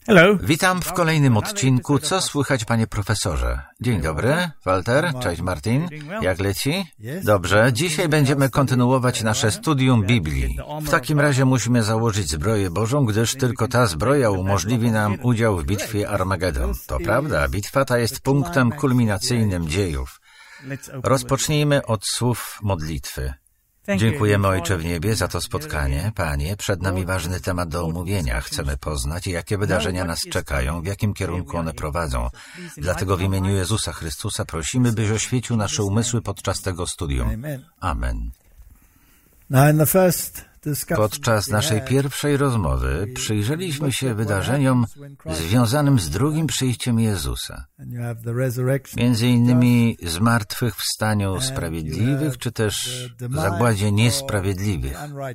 Hello. Witam w kolejnym odcinku. Co słychać, panie profesorze? Dzień dobry, Walter. Cześć, Martin. Jak leci? Dobrze. Dzisiaj będziemy kontynuować nasze studium Biblii. W takim razie musimy założyć zbroję Bożą, gdyż tylko ta zbroja umożliwi nam udział w bitwie Armagedon. To prawda, bitwa ta jest punktem kulminacyjnym dziejów. Rozpocznijmy od słów modlitwy. Dziękujemy, Ojcze w niebie, za to spotkanie. Panie, przed nami ważny temat do omówienia. Chcemy poznać, jakie wydarzenia nas czekają, w jakim kierunku one prowadzą. Dlatego w imieniu Jezusa Chrystusa prosimy, byś oświecił nasze umysły podczas tego studium. Amen. Podczas naszej pierwszej rozmowy przyjrzeliśmy się wydarzeniom związanym z drugim przyjściem Jezusa. Między innymi zmartwychwstaniu sprawiedliwych, czy też zagładzie niesprawiedliwych.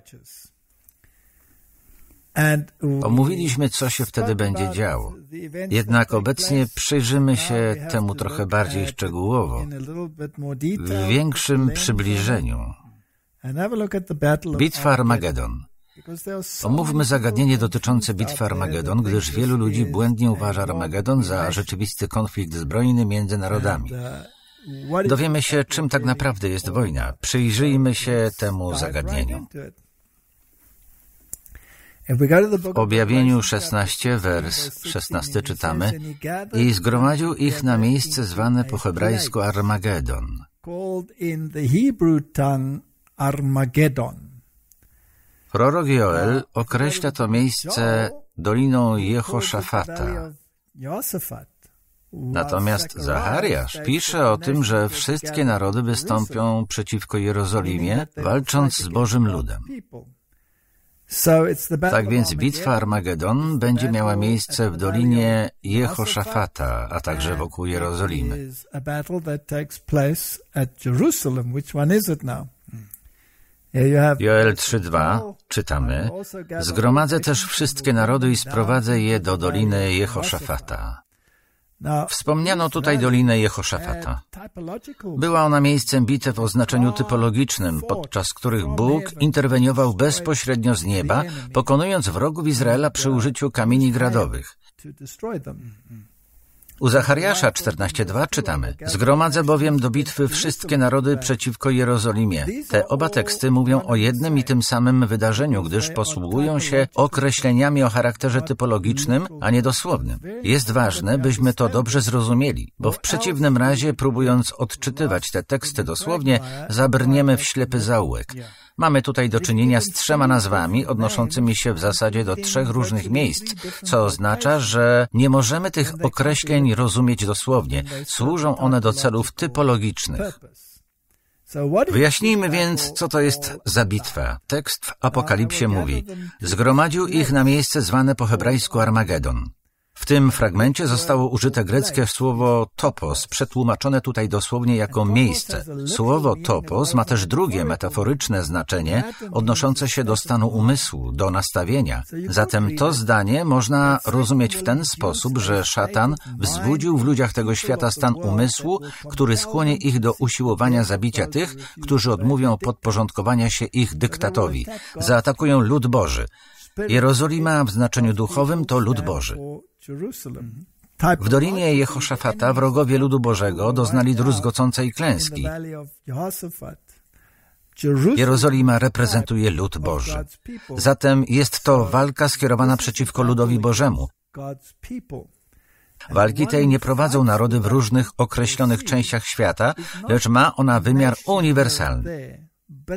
Omówiliśmy, co się wtedy będzie działo. Jednak obecnie przyjrzymy się temu trochę bardziej szczegółowo, w większym przybliżeniu. Bitwa Armagedon. Omówmy zagadnienie dotyczące bitwy Armagedon, gdyż wielu ludzi błędnie uważa Armagedon za rzeczywisty konflikt zbrojny między narodami. Dowiemy się, czym tak naprawdę jest wojna. Przyjrzyjmy się temu zagadnieniu. W Objawieniu 16, wers 16 czytamy: I zgromadził ich na miejsce zwane po hebrajsku Armagedon. Prorok Joel określa to miejsce Doliną Jehoszafata. Natomiast Zachariasz pisze o tym, że wszystkie narody wystąpią przeciwko Jerozolimie, walcząc z Bożym ludem. Tak więc bitwa Armagedon będzie miała miejsce w Dolinie Jehoszafata, a także wokół Jerozolimy. Joel 3:2 czytamy: Zgromadzę też wszystkie narody i sprowadzę je do Doliny Jehoszafata. Wspomniano tutaj Dolinę Jehoszafata. Była ona miejscem bitew o znaczeniu typologicznym, podczas których Bóg interweniował bezpośrednio z nieba, pokonując wrogów Izraela przy użyciu kamieni gradowych. U Zachariasza 14:2 czytamy: Zgromadzę bowiem do bitwy wszystkie narody przeciwko Jerozolimie. Te oba teksty mówią o jednym i tym samym wydarzeniu, gdyż posługują się określeniami o charakterze typologicznym, a nie dosłownym. Jest ważne, byśmy to dobrze zrozumieli, bo w przeciwnym razie, próbując odczytywać te teksty dosłownie, zabrniemy w ślepy zaułek. Mamy tutaj do czynienia z trzema nazwami odnoszącymi się w zasadzie do trzech różnych miejsc, co oznacza, że nie możemy tych określeń rozumieć dosłownie. Służą one do celów typologicznych. Wyjaśnijmy więc, co to jest za bitwa. Tekst w Apokalipsie mówi: Zgromadził ich na miejsce zwane po hebrajsku Armagedon. W tym fragmencie zostało użyte greckie słowo topos, przetłumaczone tutaj dosłownie jako miejsce. Słowo topos ma też drugie metaforyczne znaczenie, odnoszące się do stanu umysłu, do nastawienia. Zatem to zdanie można rozumieć w ten sposób, że szatan wzbudził w ludziach tego świata stan umysłu, który skłoni ich do usiłowania zabicia tych, którzy odmówią podporządkowania się ich dyktatowi. Zaatakują lud Boży. Jerozolima w znaczeniu duchowym to lud Boży. W Dolinie Jehoszafata wrogowie ludu Bożego doznali druzgocącej klęski. Jerozolima reprezentuje lud Boży. Zatem jest to walka skierowana przeciwko ludowi Bożemu. Walki tej nie prowadzą narody w różnych określonych częściach świata, lecz ma ona wymiar uniwersalny.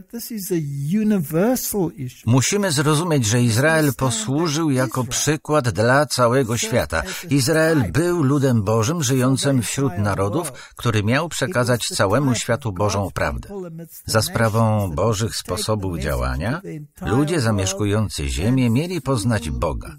Musimy zrozumieć, że Izrael posłużył jako przykład dla całego świata. Izrael był ludem Bożym, żyjącym wśród narodów, który miał przekazać całemu światu Bożą prawdę. Za sprawą Bożych sposobów działania, ludzie zamieszkujący ziemię mieli poznać Boga.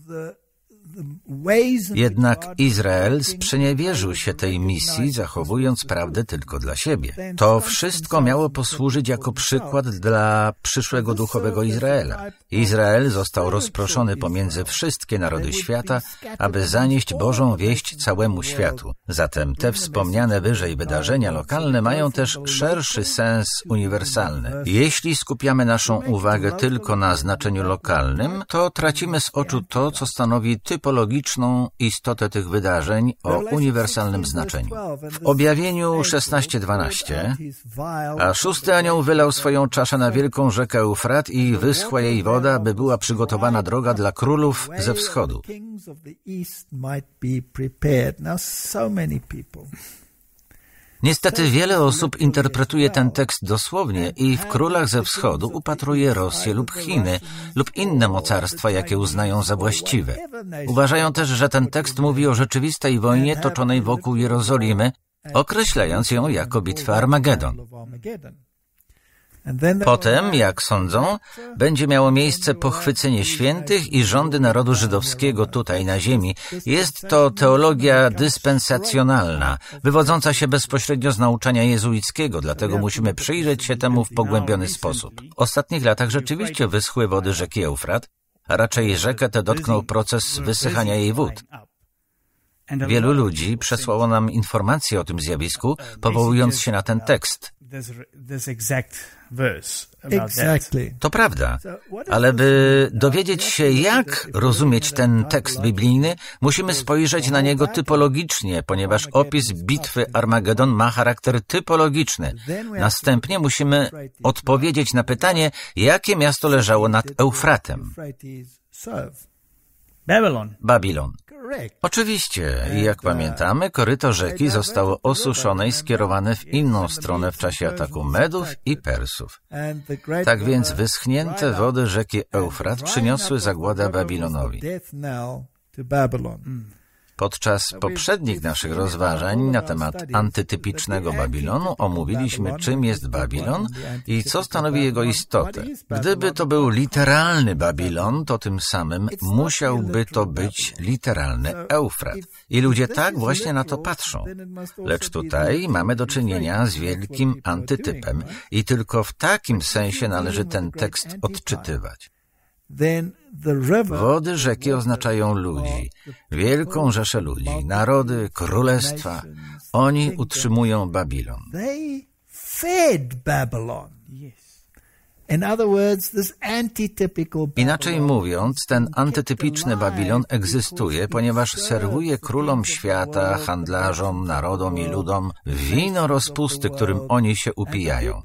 Jednak Izrael sprzeniewierzył się tej misji, zachowując prawdę tylko dla siebie. To wszystko miało posłużyć jako przykład dla przyszłego duchowego Izraela. Izrael został rozproszony pomiędzy wszystkie narody świata, aby zanieść Bożą wieść całemu światu. Zatem te wspomniane wyżej wydarzenia lokalne mają też szerszy sens uniwersalny. Jeśli skupiamy naszą uwagę tylko na znaczeniu lokalnym, to tracimy z oczu to, co stanowi typologię typologiczną istotę tych wydarzeń o uniwersalnym znaczeniu. W Objawieniu 16:12 a szósty anioł wylał swoją czaszę na wielką rzekę Eufrat i wyschła jej woda, by była przygotowana droga dla królów ze wschodu. Niestety wiele osób interpretuje ten tekst dosłownie i w królach ze wschodu upatruje Rosję lub Chiny lub inne mocarstwa, jakie uznają za właściwe. Uważają też, że ten tekst mówi o rzeczywistej wojnie toczonej wokół Jerozolimy, określając ją jako bitwę Armagedon. Potem, jak sądzą, będzie miało miejsce pochwycenie świętych i rządy narodu żydowskiego tutaj na ziemi. Jest to teologia dyspensacjonalna, wywodząca się bezpośrednio z nauczania jezuickiego, dlatego musimy przyjrzeć się temu w pogłębiony sposób. W ostatnich latach rzeczywiście wyschły wody rzeki Eufrat, a raczej rzekę tę dotknął proces wysychania jej wód. Wielu ludzi przesłało nam informacje o tym zjawisku, powołując się na ten tekst. To prawda, ale by dowiedzieć się, jak rozumieć ten tekst biblijny, musimy spojrzeć na niego typologicznie, ponieważ opis bitwy Armagedon ma charakter typologiczny. Następnie musimy odpowiedzieć na pytanie, jakie miasto leżało nad Eufratem. Babilon. Oczywiście, jak pamiętamy, koryto rzeki zostało osuszone i skierowane w inną stronę w czasie ataku Medów i Persów. Tak więc wyschnięte wody rzeki Eufrat przyniosły zagładę Babilonowi. Podczas poprzednich naszych rozważań na temat antytypicznego Babilonu omówiliśmy, czym jest Babilon i co stanowi jego istotę. Gdyby to był literalny Babilon, to tym samym musiałby to być literalny Eufrat. I ludzie tak właśnie na to patrzą. Lecz tutaj mamy do czynienia z wielkim antytypem i tylko w takim sensie należy ten tekst odczytywać. Wody rzeki oznaczają ludzi, wielką rzeszę ludzi, narody, królestwa. Oni utrzymują Babilon. Inaczej mówiąc, ten antytypiczny Babilon egzystuje, ponieważ serwuje królom świata, handlarzom, narodom i ludom wino rozpusty, którym oni się upijają.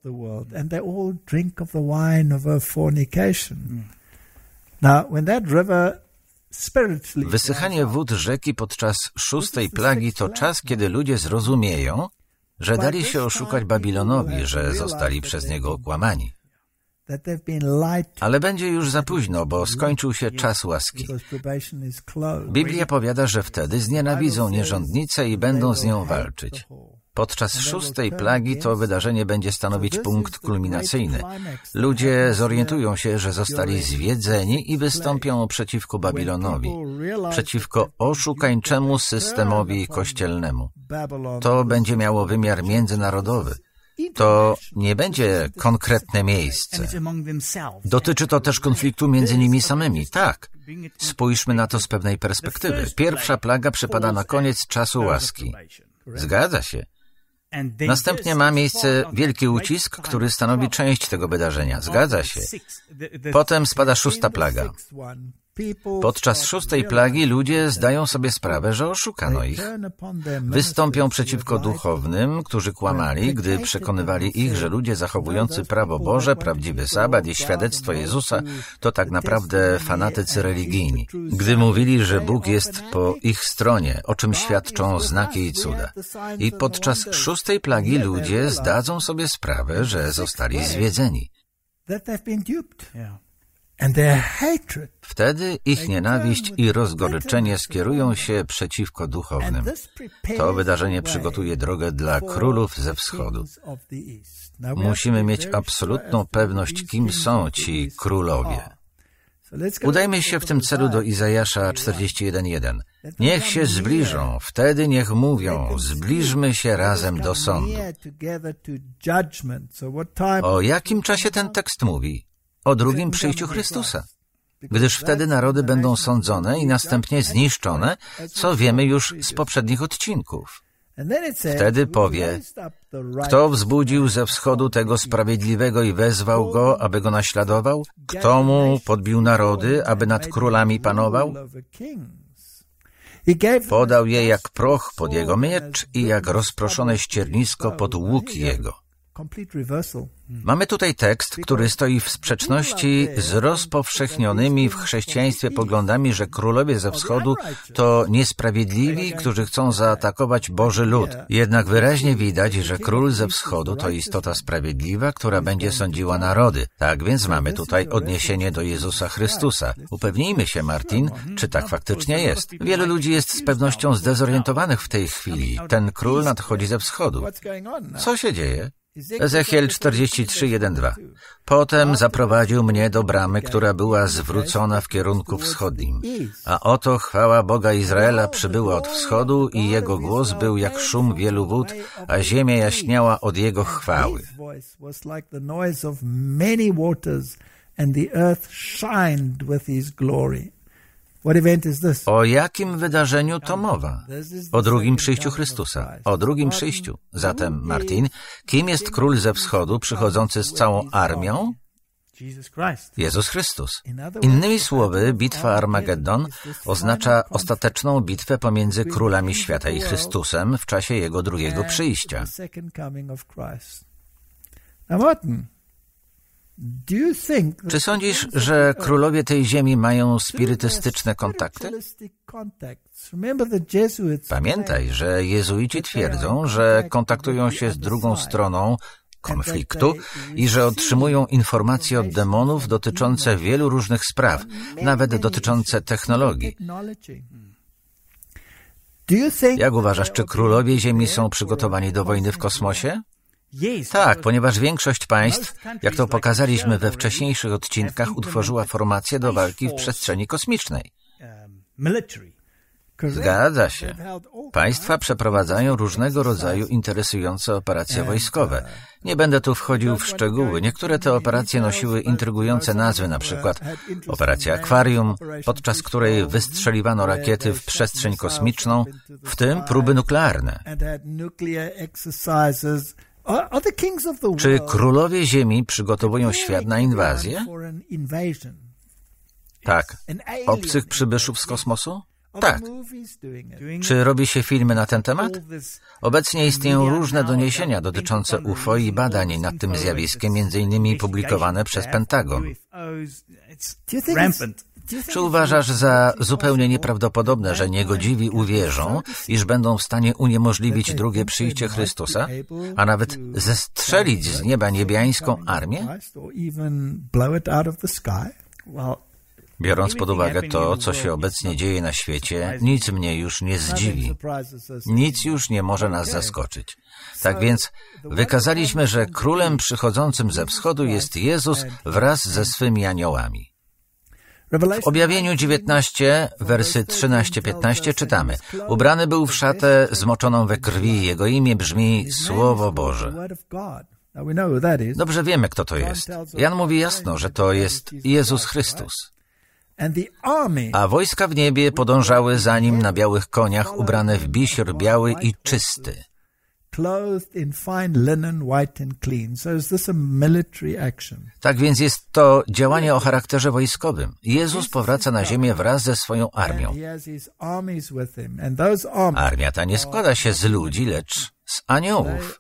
Wysychanie wód rzeki podczas szóstej plagi to czas, kiedy ludzie zrozumieją, że dali się oszukać Babilonowi, że zostali przez niego okłamani. Ale będzie już za późno, bo skończył się czas łaski. Biblia powiada, że wtedy znienawidzą nierządnicę i będą z nią walczyć. Podczas szóstej plagi to wydarzenie będzie stanowić punkt kulminacyjny. Ludzie zorientują się, że zostali zwiedzeni i wystąpią przeciwko Babilonowi, przeciwko oszukańczemu systemowi kościelnemu. To będzie miało wymiar międzynarodowy. To nie będzie konkretne miejsce. Dotyczy to też konfliktu między nimi samymi. Tak. Spójrzmy na to z pewnej perspektywy. Pierwsza plaga przypada na koniec czasu łaski. Zgadza się. Następnie ma miejsce wielki ucisk, który stanowi część tego wydarzenia. Zgadza się. Potem spada szósta plaga. Podczas szóstej plagi ludzie zdają sobie sprawę, że oszukano ich. Wystąpią przeciwko duchownym, którzy kłamali, gdy przekonywali ich, że ludzie zachowujący prawo Boże, prawdziwy sabat i świadectwo Jezusa to tak naprawdę fanatycy religijni. Gdy mówili, że Bóg jest po ich stronie, o czym świadczą znaki i cuda. I podczas szóstej plagi ludzie zdadzą sobie sprawę, że zostali zwiedzeni. Wtedy ich nienawiść i rozgoryczenie skierują się przeciwko duchownym. To wydarzenie przygotuje drogę dla królów ze wschodu. Musimy mieć absolutną pewność, kim są ci królowie. Udajmy się w tym celu do Izajasza 41:1. Niech się zbliżą, wtedy niech mówią, zbliżmy się razem do sądu. O jakim czasie ten tekst mówi? O drugim przyjściu Chrystusa, gdyż wtedy narody będą sądzone i następnie zniszczone, co wiemy już z poprzednich odcinków. Wtedy powie, kto wzbudził ze wschodu tego sprawiedliwego i wezwał go, aby go naśladował? Kto mu podbił narody, aby nad królami panował? Podał je jak proch pod jego miecz i jak rozproszone ściernisko pod łuk jego. Mamy tutaj tekst, który stoi w sprzeczności z rozpowszechnionymi w chrześcijaństwie poglądami, że królowie ze wschodu to niesprawiedliwi, którzy chcą zaatakować Boży lud. Jednak wyraźnie widać, że król ze wschodu to istota sprawiedliwa, która będzie sądziła narody. Tak więc mamy tutaj odniesienie do Jezusa Chrystusa. Upewnijmy się, Martin, czy tak faktycznie jest. Wielu ludzi jest z pewnością zdezorientowanych w tej chwili. Ten król nadchodzi ze wschodu. Co się dzieje? Ezechiel 43:1-2. Potem zaprowadził mnie do bramy, która była zwrócona w kierunku wschodnim. A oto chwała Boga Izraela przybyła od wschodu i jego głos był jak szum wielu wód, a ziemia jaśniała od jego chwały. O jakim wydarzeniu to mowa? O drugim przyjściu Chrystusa. O drugim przyjściu. Zatem, Martin, kim jest król ze wschodu przychodzący z całą armią? Jezus Chrystus. Innymi słowy, bitwa Armagedon oznacza ostateczną bitwę pomiędzy królami świata i Chrystusem w czasie Jego drugiego przyjścia. Czy sądzisz, że królowie tej ziemi mają spirytystyczne kontakty? Pamiętaj, że jezuici twierdzą, że kontaktują się z drugą stroną konfliktu i że otrzymują informacje od demonów dotyczące wielu różnych spraw, nawet dotyczące technologii. Jak uważasz, czy królowie Ziemi są przygotowani do wojny w kosmosie? Tak, ponieważ większość państw, jak to pokazaliśmy we wcześniejszych odcinkach, utworzyła formację do walki w przestrzeni kosmicznej. Zgadza się. Państwa przeprowadzają różnego rodzaju interesujące operacje wojskowe. Nie będę tu wchodził w szczegóły. Niektóre te operacje nosiły intrygujące nazwy, na przykład operacja Akwarium, podczas której wystrzeliwano rakiety w przestrzeń kosmiczną, w tym próby nuklearne. Czy królowie Ziemi przygotowują świat na inwazję? Tak. Obcych przybyszów z kosmosu? Tak. Czy robi się filmy na ten temat? Obecnie istnieją różne doniesienia dotyczące UFO i badań nad tym zjawiskiem, m.in. publikowane przez Pentagon. Czy uważasz za zupełnie nieprawdopodobne, że niegodziwi uwierzą, iż będą w stanie uniemożliwić drugie przyjście Chrystusa, a nawet zestrzelić z nieba niebiańską armię? Biorąc pod uwagę to, co się obecnie dzieje na świecie, nic mnie już nie zdziwi. Nic już nie może nas zaskoczyć. Tak więc wykazaliśmy, że królem przychodzącym ze wschodu jest Jezus wraz ze swymi aniołami. W Objawieniu 19, wersy 13-15 czytamy: ubrany był w szatę zmoczoną we krwi, jego imię brzmi Słowo Boże. Dobrze wiemy, kto to jest. Jan mówi jasno, że to jest Jezus Chrystus. A wojska w niebie podążały za nim na białych koniach, ubrane w bisior biały i czysty. Tak więc jest to działanie o charakterze wojskowym. Jezus powraca na ziemię wraz ze swoją armią. Armia ta nie składa się z ludzi, lecz z aniołów.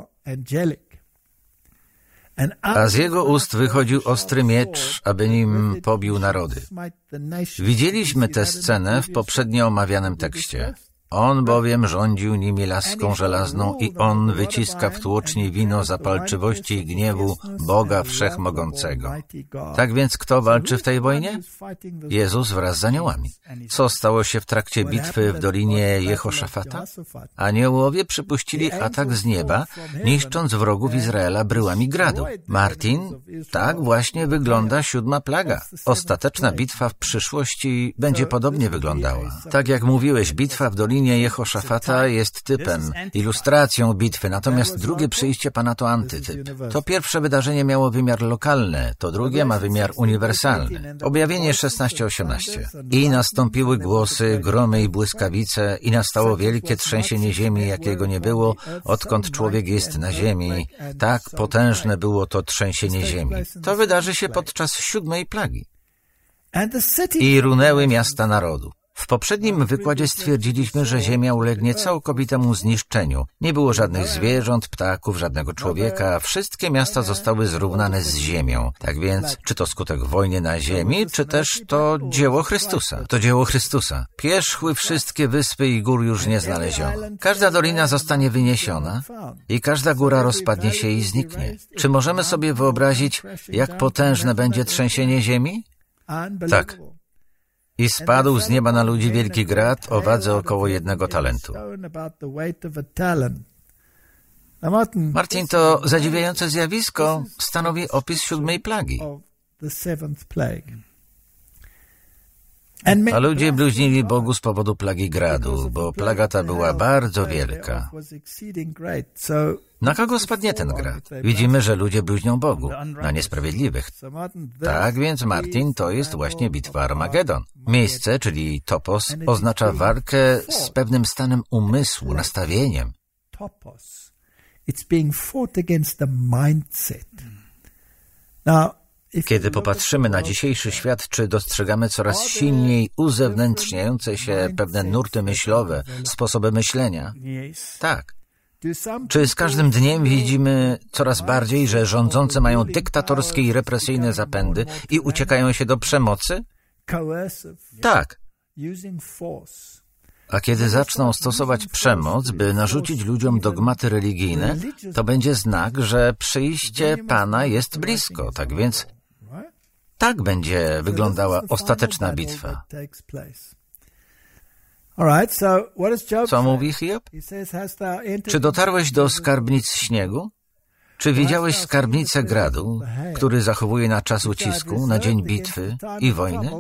A z jego ust wychodził ostry miecz, aby nim pobił narody. Widzieliśmy tę scenę w poprzednio omawianym tekście. On bowiem rządził nimi laską żelazną i on wyciska w tłoczni wino zapalczywości i gniewu Boga Wszechmogącego. Tak więc kto walczy w tej wojnie? Jezus wraz z aniołami. Co stało się w trakcie bitwy w Dolinie Jehoszafata? Aniołowie przypuścili atak z nieba, niszcząc wrogów Izraela bryłami gradu. Martin, tak właśnie wygląda 7. plaga. Ostateczna bitwa w przyszłości będzie podobnie wyglądała. Tak jak mówiłeś, bitwa w Dolinie Jehoszafata jest typem, ilustracją bitwy, natomiast drugie przyjście Pana to antytyp. To pierwsze wydarzenie miało wymiar lokalny, to drugie ma wymiar uniwersalny. Objawienie 16:18. I nastąpiły głosy, gromy i błyskawice, i nastało wielkie trzęsienie ziemi, jakiego nie było, odkąd człowiek jest na ziemi. Tak potężne było to trzęsienie ziemi. To wydarzy się podczas 7. plagi. I runęły miasta narodu. W poprzednim wykładzie stwierdziliśmy, że Ziemia ulegnie całkowitemu zniszczeniu. Nie było żadnych zwierząt, ptaków, żadnego człowieka. Wszystkie miasta zostały zrównane z Ziemią. Tak więc, czy to skutek wojny na Ziemi, czy też to dzieło Chrystusa? To dzieło Chrystusa. Pierzchły wszystkie wyspy i gór już nie znaleziono. Każda dolina zostanie wyniesiona i każda góra rozpadnie się i zniknie. Czy możemy sobie wyobrazić, jak potężne będzie trzęsienie ziemi? Tak. I spadł z nieba na ludzi wielki grad o wadze około 1 talentu. Martin, to zadziwiające zjawisko stanowi opis 7. plagi. A ludzie bluźnili Bogu z powodu plagi gradu, bo plaga ta była bardzo wielka. Na kogo spadnie ten grad? Widzimy, że ludzie bluźnią Bogu, na niesprawiedliwych. Tak więc, Martin, to jest właśnie bitwa Armagedon. Miejsce, czyli topos, oznacza walkę z pewnym stanem umysłu, nastawieniem. Kiedy popatrzymy na dzisiejszy świat, czy dostrzegamy coraz silniej uzewnętrzniające się pewne nurty myślowe, sposoby myślenia? Tak. Czy z każdym dniem widzimy coraz bardziej, że rządzący mają dyktatorskie i represyjne zapędy i uciekają się do przemocy? Tak. A kiedy zaczną stosować przemoc, by narzucić ludziom dogmaty religijne, to będzie znak, że przyjście Pana jest blisko. Tak więc tak będzie wyglądała ostateczna bitwa. Co mówi Hiob? Czy dotarłeś do skarbnic śniegu? Czy widziałeś skarbnicę gradu, który zachowuje na czas ucisku, na dzień bitwy i wojny?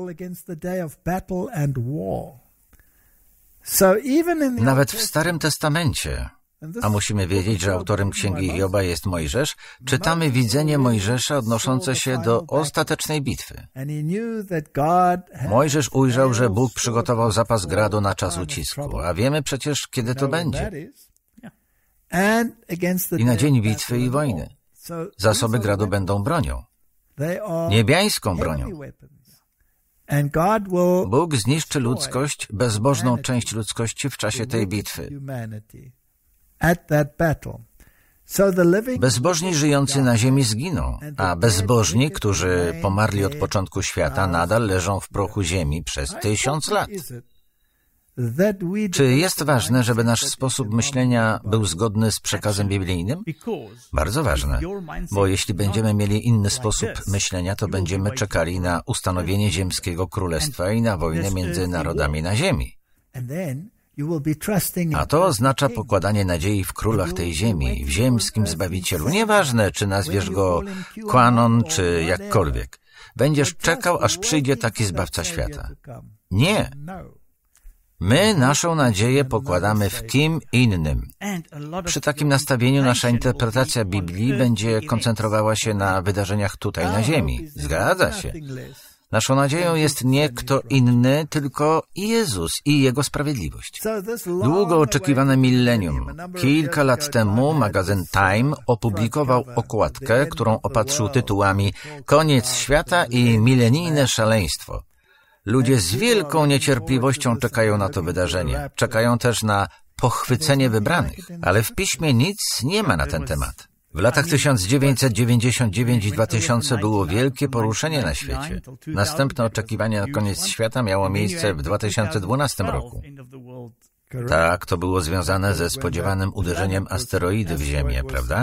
Nawet w Starym Testamencie, a musimy wiedzieć, że autorem Księgi Hioba jest Mojżesz, czytamy widzenie Mojżesza odnoszące się do ostatecznej bitwy. Mojżesz ujrzał, że Bóg przygotował zapas gradu na czas ucisku, a wiemy przecież, kiedy to będzie. I na dzień bitwy i wojny. Zasoby gradu będą bronią. Niebiańską bronią. Bóg zniszczy ludzkość, bezbożną część ludzkości w czasie tej bitwy. Bezbożni żyjący na ziemi zginą, a bezbożni, którzy pomarli od początku świata, nadal leżą w prochu ziemi przez 1000 lat. Czy jest ważne, żeby nasz sposób myślenia był zgodny z przekazem biblijnym? Bardzo ważne, bo jeśli będziemy mieli inny sposób myślenia, to będziemy czekali na ustanowienie ziemskiego królestwa i na wojnę między narodami na ziemi. A to oznacza pokładanie nadziei w królach tej ziemi, w ziemskim Zbawicielu. Nieważne, czy nazwiesz go Kwanon, czy jakkolwiek. Będziesz czekał, aż przyjdzie taki Zbawca świata. Nie. My naszą nadzieję pokładamy w kim innym. Przy takim nastawieniu nasza interpretacja Biblii będzie koncentrowała się na wydarzeniach tutaj na ziemi. Zgadza się. Naszą nadzieją jest nie kto inny, tylko Jezus i Jego sprawiedliwość. Długo oczekiwane millennium. Kilka lat temu magazyn Time opublikował okładkę, którą opatrzył tytułami Koniec świata i milenijne szaleństwo. Ludzie z wielką niecierpliwością czekają na to wydarzenie. Czekają też na pochwycenie wybranych. Ale w Piśmie nic nie ma na ten temat. W latach 1999 i 2000 było wielkie poruszenie na świecie. Następne oczekiwanie na koniec świata miało miejsce w 2012 roku. Tak, to było związane ze spodziewanym uderzeniem asteroidy w Ziemię, prawda?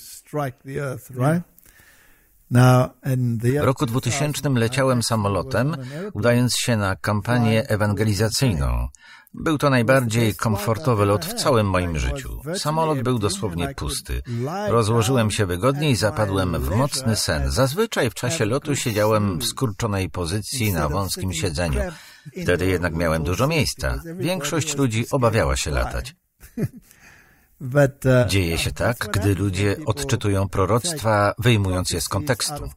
W roku 2000 leciałem samolotem, udając się na kampanię ewangelizacyjną. Był to najbardziej komfortowy lot w całym moim życiu. Samolot był dosłownie pusty. Rozłożyłem się wygodnie i zapadłem w mocny sen. Zazwyczaj w czasie lotu siedziałem w skurczonej pozycji na wąskim siedzeniu. Wtedy jednak miałem dużo miejsca. Większość ludzi obawiała się latać. Dzieje się tak, gdy ludzie odczytują proroctwa, wyjmując je z kontekstu.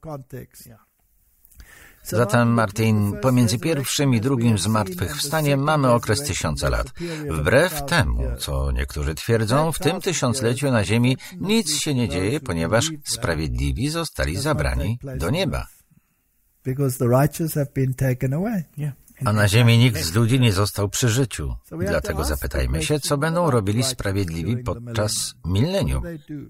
Zatem, Martin, pomiędzy pierwszym i drugim zmartwychwstaniem mamy okres 1000 lat. Wbrew temu, co niektórzy twierdzą, w tym tysiącleciu na ziemi nic się nie dzieje, ponieważ sprawiedliwi zostali zabrani do nieba. a na ziemi nikt z ludzi nie został przy życiu. Dlatego zapytajmy się, co będą robili sprawiedliwi podczas milenium.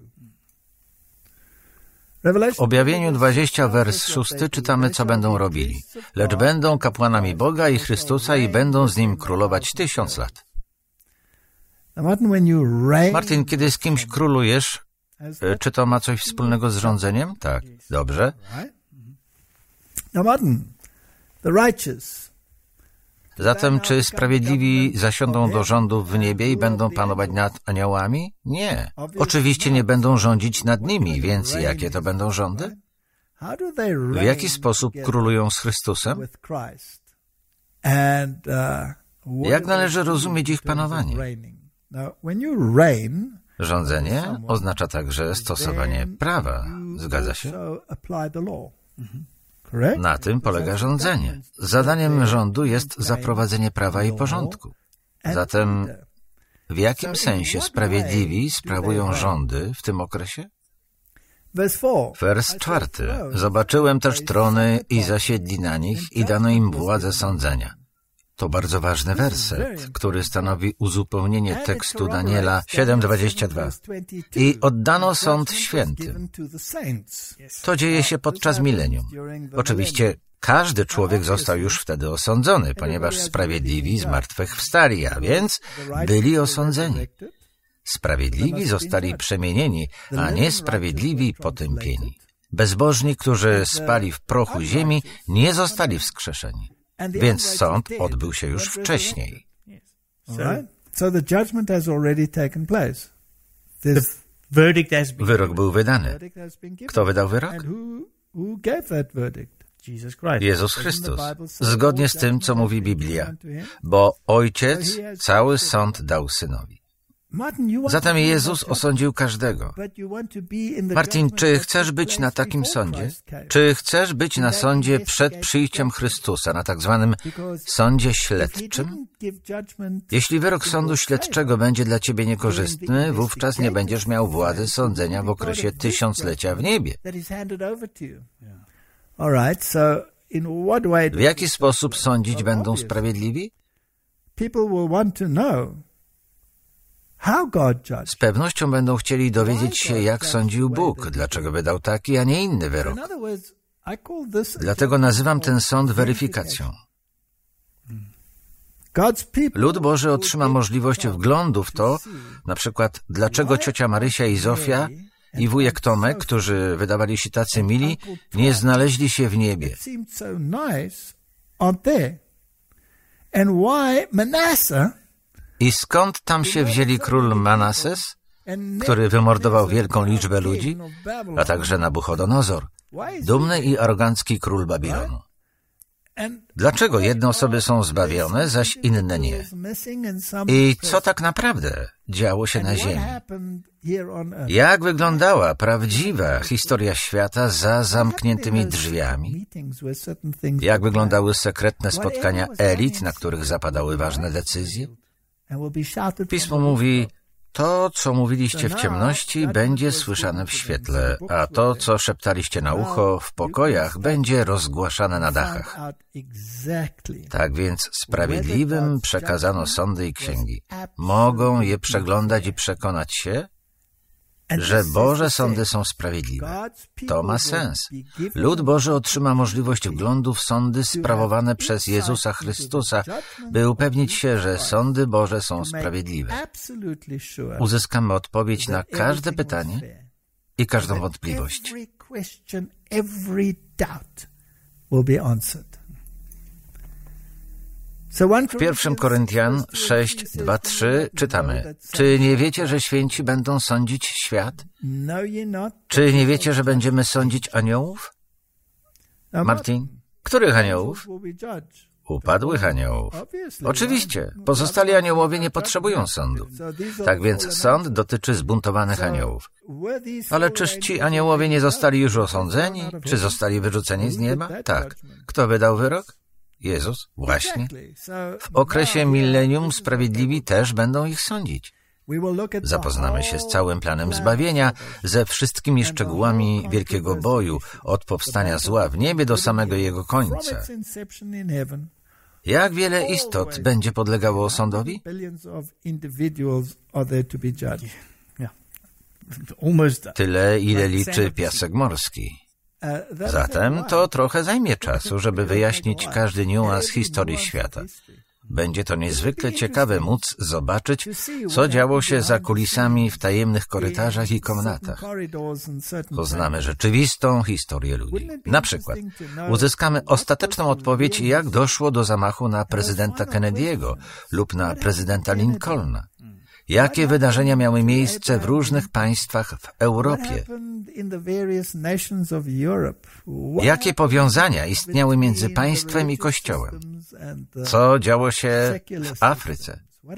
W Objawieniu 20, wers 6 czytamy, co będą robili. Lecz będą kapłanami Boga i Chrystusa i będą z Nim królować 1000 lat. Martin, kiedy z kimś królujesz, czy to ma coś wspólnego z rządzeniem? Tak, dobrze. Zatem czy sprawiedliwi zasiądą do rządów w niebie i będą panować nad aniołami? Nie. Oczywiście nie będą rządzić nad nimi, więc jakie to będą rządy? W jaki sposób królują z Chrystusem? Jak należy rozumieć ich panowanie? Rządzenie oznacza także stosowanie prawa. Zgadza się? Na tym polega rządzenie. Zadaniem rządu jest zaprowadzenie prawa i porządku. Zatem w jakim sensie sprawiedliwi sprawują rządy w tym okresie? Wers 4. Zobaczyłem też trony i zasiedli na nich i dano im władzę sądzenia. To bardzo ważny werset, który stanowi uzupełnienie tekstu Daniela 7:22. I oddano sąd świętym. To dzieje się podczas milenium. Oczywiście każdy człowiek został już wtedy osądzony, ponieważ sprawiedliwi zmartwychwstali, a więc byli osądzeni. Sprawiedliwi zostali przemienieni, a niesprawiedliwi potępieni. Bezbożni, którzy spali w prochu ziemi, nie zostali wskrzeszeni. Więc sąd odbył się już wcześniej. Wyrok był wydany. Kto wydał wyrok? Jezus Chrystus. Zgodnie z tym, co mówi Biblia. Bo Ojciec cały sąd dał Synowi. Zatem Jezus osądził każdego. Martin, czy chcesz być na takim sądzie? Czy chcesz być na sądzie przed przyjściem Chrystusa, na tak zwanym sądzie śledczym? Jeśli wyrok sądu śledczego będzie dla ciebie niekorzystny, wówczas nie będziesz miał władzy sądzenia w okresie 1000-lecia w niebie. W jaki sposób sądzić będą sprawiedliwi? Z pewnością będą chcieli dowiedzieć się, jak sądził Bóg, dlaczego wydał taki, a nie inny wyrok. Dlatego nazywam ten sąd weryfikacją. Lud Boży otrzyma możliwość wglądu w to, na przykład, dlaczego ciocia Marysia i Zofia i wujek Tomek, którzy wydawali się tacy mili, nie znaleźli się w niebie. I skąd tam się wzięli król Manases, który wymordował wielką liczbę ludzi, a także Nabuchodonozor, dumny i arogancki król Babilonu? Dlaczego jedne osoby są zbawione, zaś inne nie? I co tak naprawdę działo się na ziemi? Jak wyglądała prawdziwa historia świata za zamkniętymi drzwiami? Jak wyglądały sekretne spotkania elit, na których zapadały ważne decyzje? Pismo mówi, to, co mówiliście w ciemności, będzie słyszane w świetle, a to, co szeptaliście na ucho w pokojach, będzie rozgłaszane na dachach. Tak więc sprawiedliwym przekazano sądy i księgi. Mogą je przeglądać i przekonać się, że Boże sądy są sprawiedliwe. To ma sens. Lud Boży otrzyma możliwość wglądu w sądy sprawowane przez Jezusa Chrystusa, by upewnić się, że sądy Boże są sprawiedliwe. Uzyskamy odpowiedź na każde pytanie i każdą wątpliwość. W 1 Koryntian 6:2-3 czytamy: Czy nie wiecie, że święci będą sądzić świat? Czy nie wiecie, że będziemy sądzić aniołów? Martin, których aniołów? Upadłych aniołów. Oczywiście, pozostali aniołowie nie potrzebują sądu. Tak więc sąd dotyczy zbuntowanych aniołów. Ale czyż ci aniołowie nie zostali już osądzeni? Czy zostali wyrzuceni z nieba? Tak. Kto wydał wyrok? Jezus, właśnie. W okresie milenium sprawiedliwi też będą ich sądzić. Zapoznamy się z całym planem zbawienia, ze wszystkimi szczegółami wielkiego boju, od powstania zła w niebie do samego jego końca. Jak wiele istot będzie podlegało sądowi? Tyle, ile liczy piasek morski. Zatem to trochę zajmie czasu, żeby wyjaśnić każdy niuans historii świata. Będzie to niezwykle ciekawe móc zobaczyć, co działo się za kulisami w tajemnych korytarzach i komnatach. Poznamy rzeczywistą historię ludzi. Na przykład uzyskamy ostateczną odpowiedź, jak doszło do zamachu na prezydenta Kennedy'ego lub na prezydenta Lincolna. Jakie wydarzenia miały miejsce w różnych państwach w Europie? Jakie powiązania istniały między państwem i Kościołem? Co działo się w Afryce?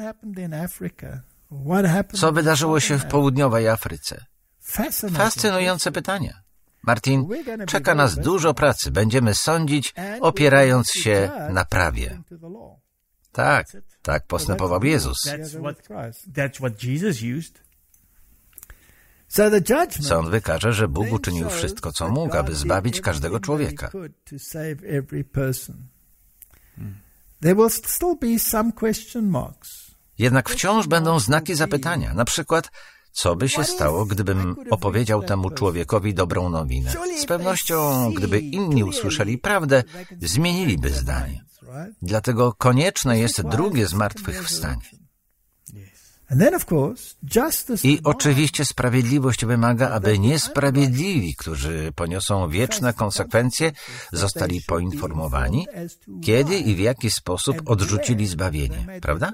Co wydarzyło się w południowej Afryce? Fascynujące pytania. Martin, czeka nas dużo pracy. Będziemy sądzić, opierając się na prawie. Tak postępował Jezus. Sąd wykaże, że Bóg uczynił wszystko, co mógł, aby zbawić każdego człowieka. Jednak wciąż będą znaki zapytania. Na przykład, co by się stało, gdybym opowiedział temu człowiekowi dobrą nowinę? Z pewnością, gdyby inni usłyszeli prawdę, zmieniliby zdanie. Dlatego konieczne jest drugie zmartwychwstanie. I oczywiście sprawiedliwość wymaga, aby niesprawiedliwi, którzy poniosą wieczne konsekwencje, zostali poinformowani, kiedy i w jaki sposób odrzucili zbawienie. Prawda?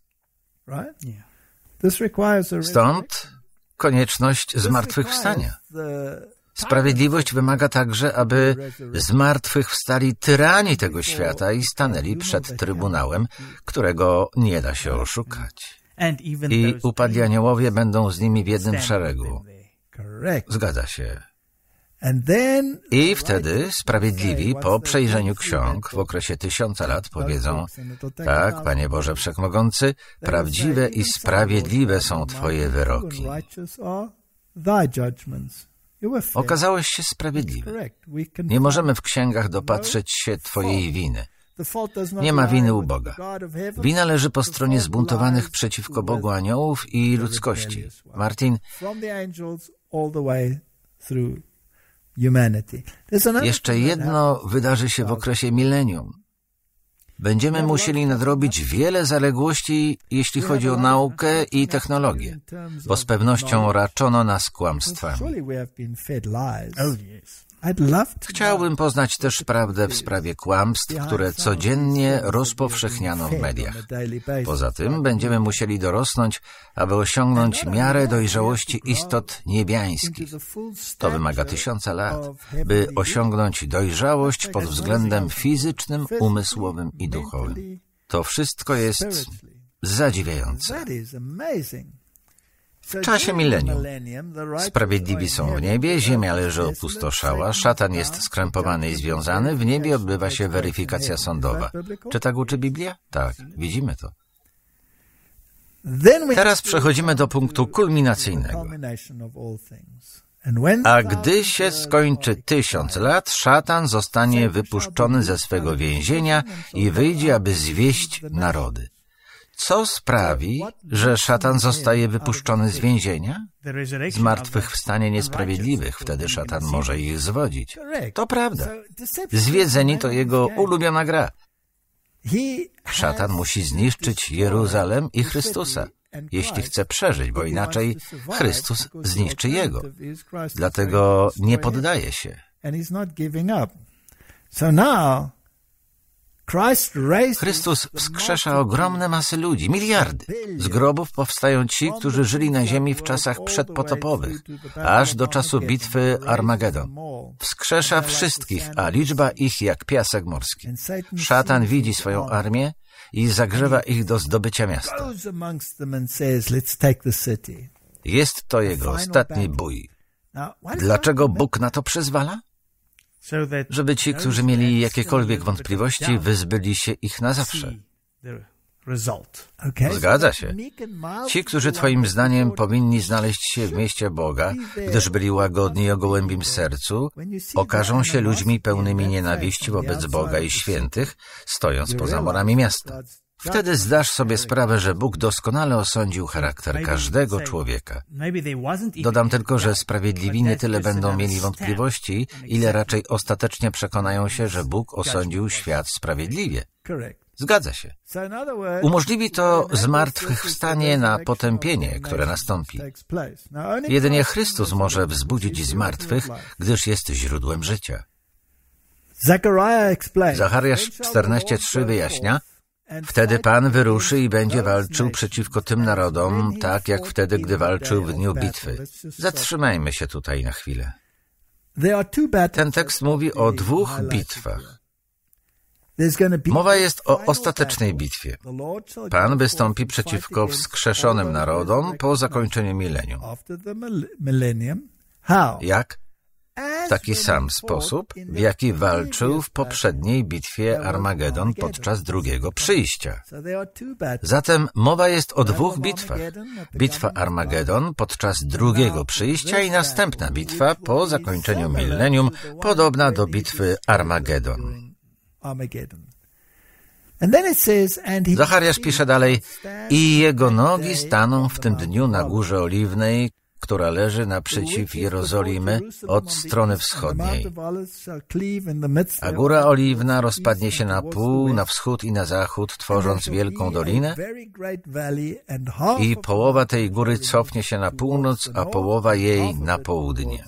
Stąd konieczność zmartwychwstania. Sprawiedliwość wymaga także, aby zmartwychwstali tyrani tego świata i stanęli przed Trybunałem, którego nie da się oszukać. I upadli aniołowie będą z nimi w jednym szeregu. Zgadza się. I wtedy sprawiedliwi po przejrzeniu ksiąg w okresie 1000 lat powiedzą: tak, Panie Boże Wszechmogący, prawdziwe i sprawiedliwe są Twoje wyroki. Okazałeś się sprawiedliwy. Nie możemy w księgach dopatrzeć się Twojej winy. Nie ma winy u Boga. Wina leży po stronie zbuntowanych przeciwko Bogu aniołów i ludzkości. Martin, jeszcze jedno wydarzy się w okresie milenium. Będziemy musieli nadrobić wiele zaległości, jeśli chodzi o naukę i technologię, bo z pewnością raczono nas kłamstwami. Chciałbym poznać też prawdę w sprawie kłamstw, które codziennie rozpowszechniano w mediach. Poza tym będziemy musieli dorosnąć, aby osiągnąć miarę dojrzałości istot niebiańskich. To wymaga 1000 lat, by osiągnąć dojrzałość pod względem fizycznym, umysłowym i duchowym. To wszystko jest zadziwiające. W czasie milenium sprawiedliwi są w niebie, ziemia leży opustoszała, szatan jest skrępowany i związany, w niebie odbywa się weryfikacja sądowa. Czy tak uczy Biblia? Tak, widzimy to. Teraz przechodzimy do punktu kulminacyjnego. A gdy się skończy 1000 lat, szatan zostanie wypuszczony ze swego więzienia i wyjdzie, aby zwieść narody. Co sprawi, że szatan zostaje wypuszczony z więzienia? Zmartwychwstanie niesprawiedliwych, wtedy szatan może ich zwodzić. To prawda. Zwiedzeni to jego ulubiona gra. Szatan musi zniszczyć Jeruzalem i Chrystusa, jeśli chce przeżyć, bo inaczej Chrystus zniszczy jego. Dlatego nie poddaje się. Chrystus wskrzesza ogromne masy ludzi, miliardy. Z grobów powstają ci, którzy żyli na ziemi w czasach przedpotopowych, aż do czasu bitwy Armagedon. Wskrzesza wszystkich, a liczba ich jak piasek morski. Szatan widzi swoją armię i zagrzewa ich do zdobycia miasta. Jest to jego ostatni bój. Dlaczego Bóg na to przyzwala? Żeby ci, którzy mieli jakiekolwiek wątpliwości, wyzbyli się ich na zawsze. Zgadza się. Ci, którzy twoim zdaniem powinni znaleźć się w mieście Boga, gdyż byli łagodni i o gołębim sercu, okażą się ludźmi pełnymi nienawiści wobec Boga i świętych, stojąc poza murami miasta. Wtedy zdasz sobie sprawę, że Bóg doskonale osądził charakter każdego człowieka. Dodam tylko, że sprawiedliwi nie tyle będą mieli wątpliwości, ile raczej ostatecznie przekonają się, że Bóg osądził świat sprawiedliwie. Zgadza się. Umożliwi to zmartwychwstanie na potępienie, które nastąpi. Jedynie Chrystus może wzbudzić z martwych, gdyż jest źródłem życia. Zachariasz 14:3 wyjaśnia: wtedy Pan wyruszy i będzie walczył przeciwko tym narodom, tak jak wtedy, gdy walczył w dniu bitwy. Zatrzymajmy się tutaj na chwilę. Ten tekst mówi o 2 bitwach. Mowa jest o ostatecznej bitwie. Pan wystąpi przeciwko wskrzeszonym narodom po zakończeniu milenium. Jak? W taki sam sposób, w jaki walczył w poprzedniej bitwie Armagedon podczas drugiego przyjścia. Zatem mowa jest o 2 bitwach. Bitwa Armagedon podczas drugiego przyjścia i następna bitwa po zakończeniu milenium, podobna do bitwy Armagedon. Zachariasz pisze dalej: i jego nogi staną w tym dniu na Górze Oliwnej, która leży naprzeciw Jerozolimy od strony wschodniej. A Góra Oliwna rozpadnie się na pół, na wschód i na zachód, tworząc wielką dolinę, i połowa tej góry cofnie się na północ, a połowa jej na południe.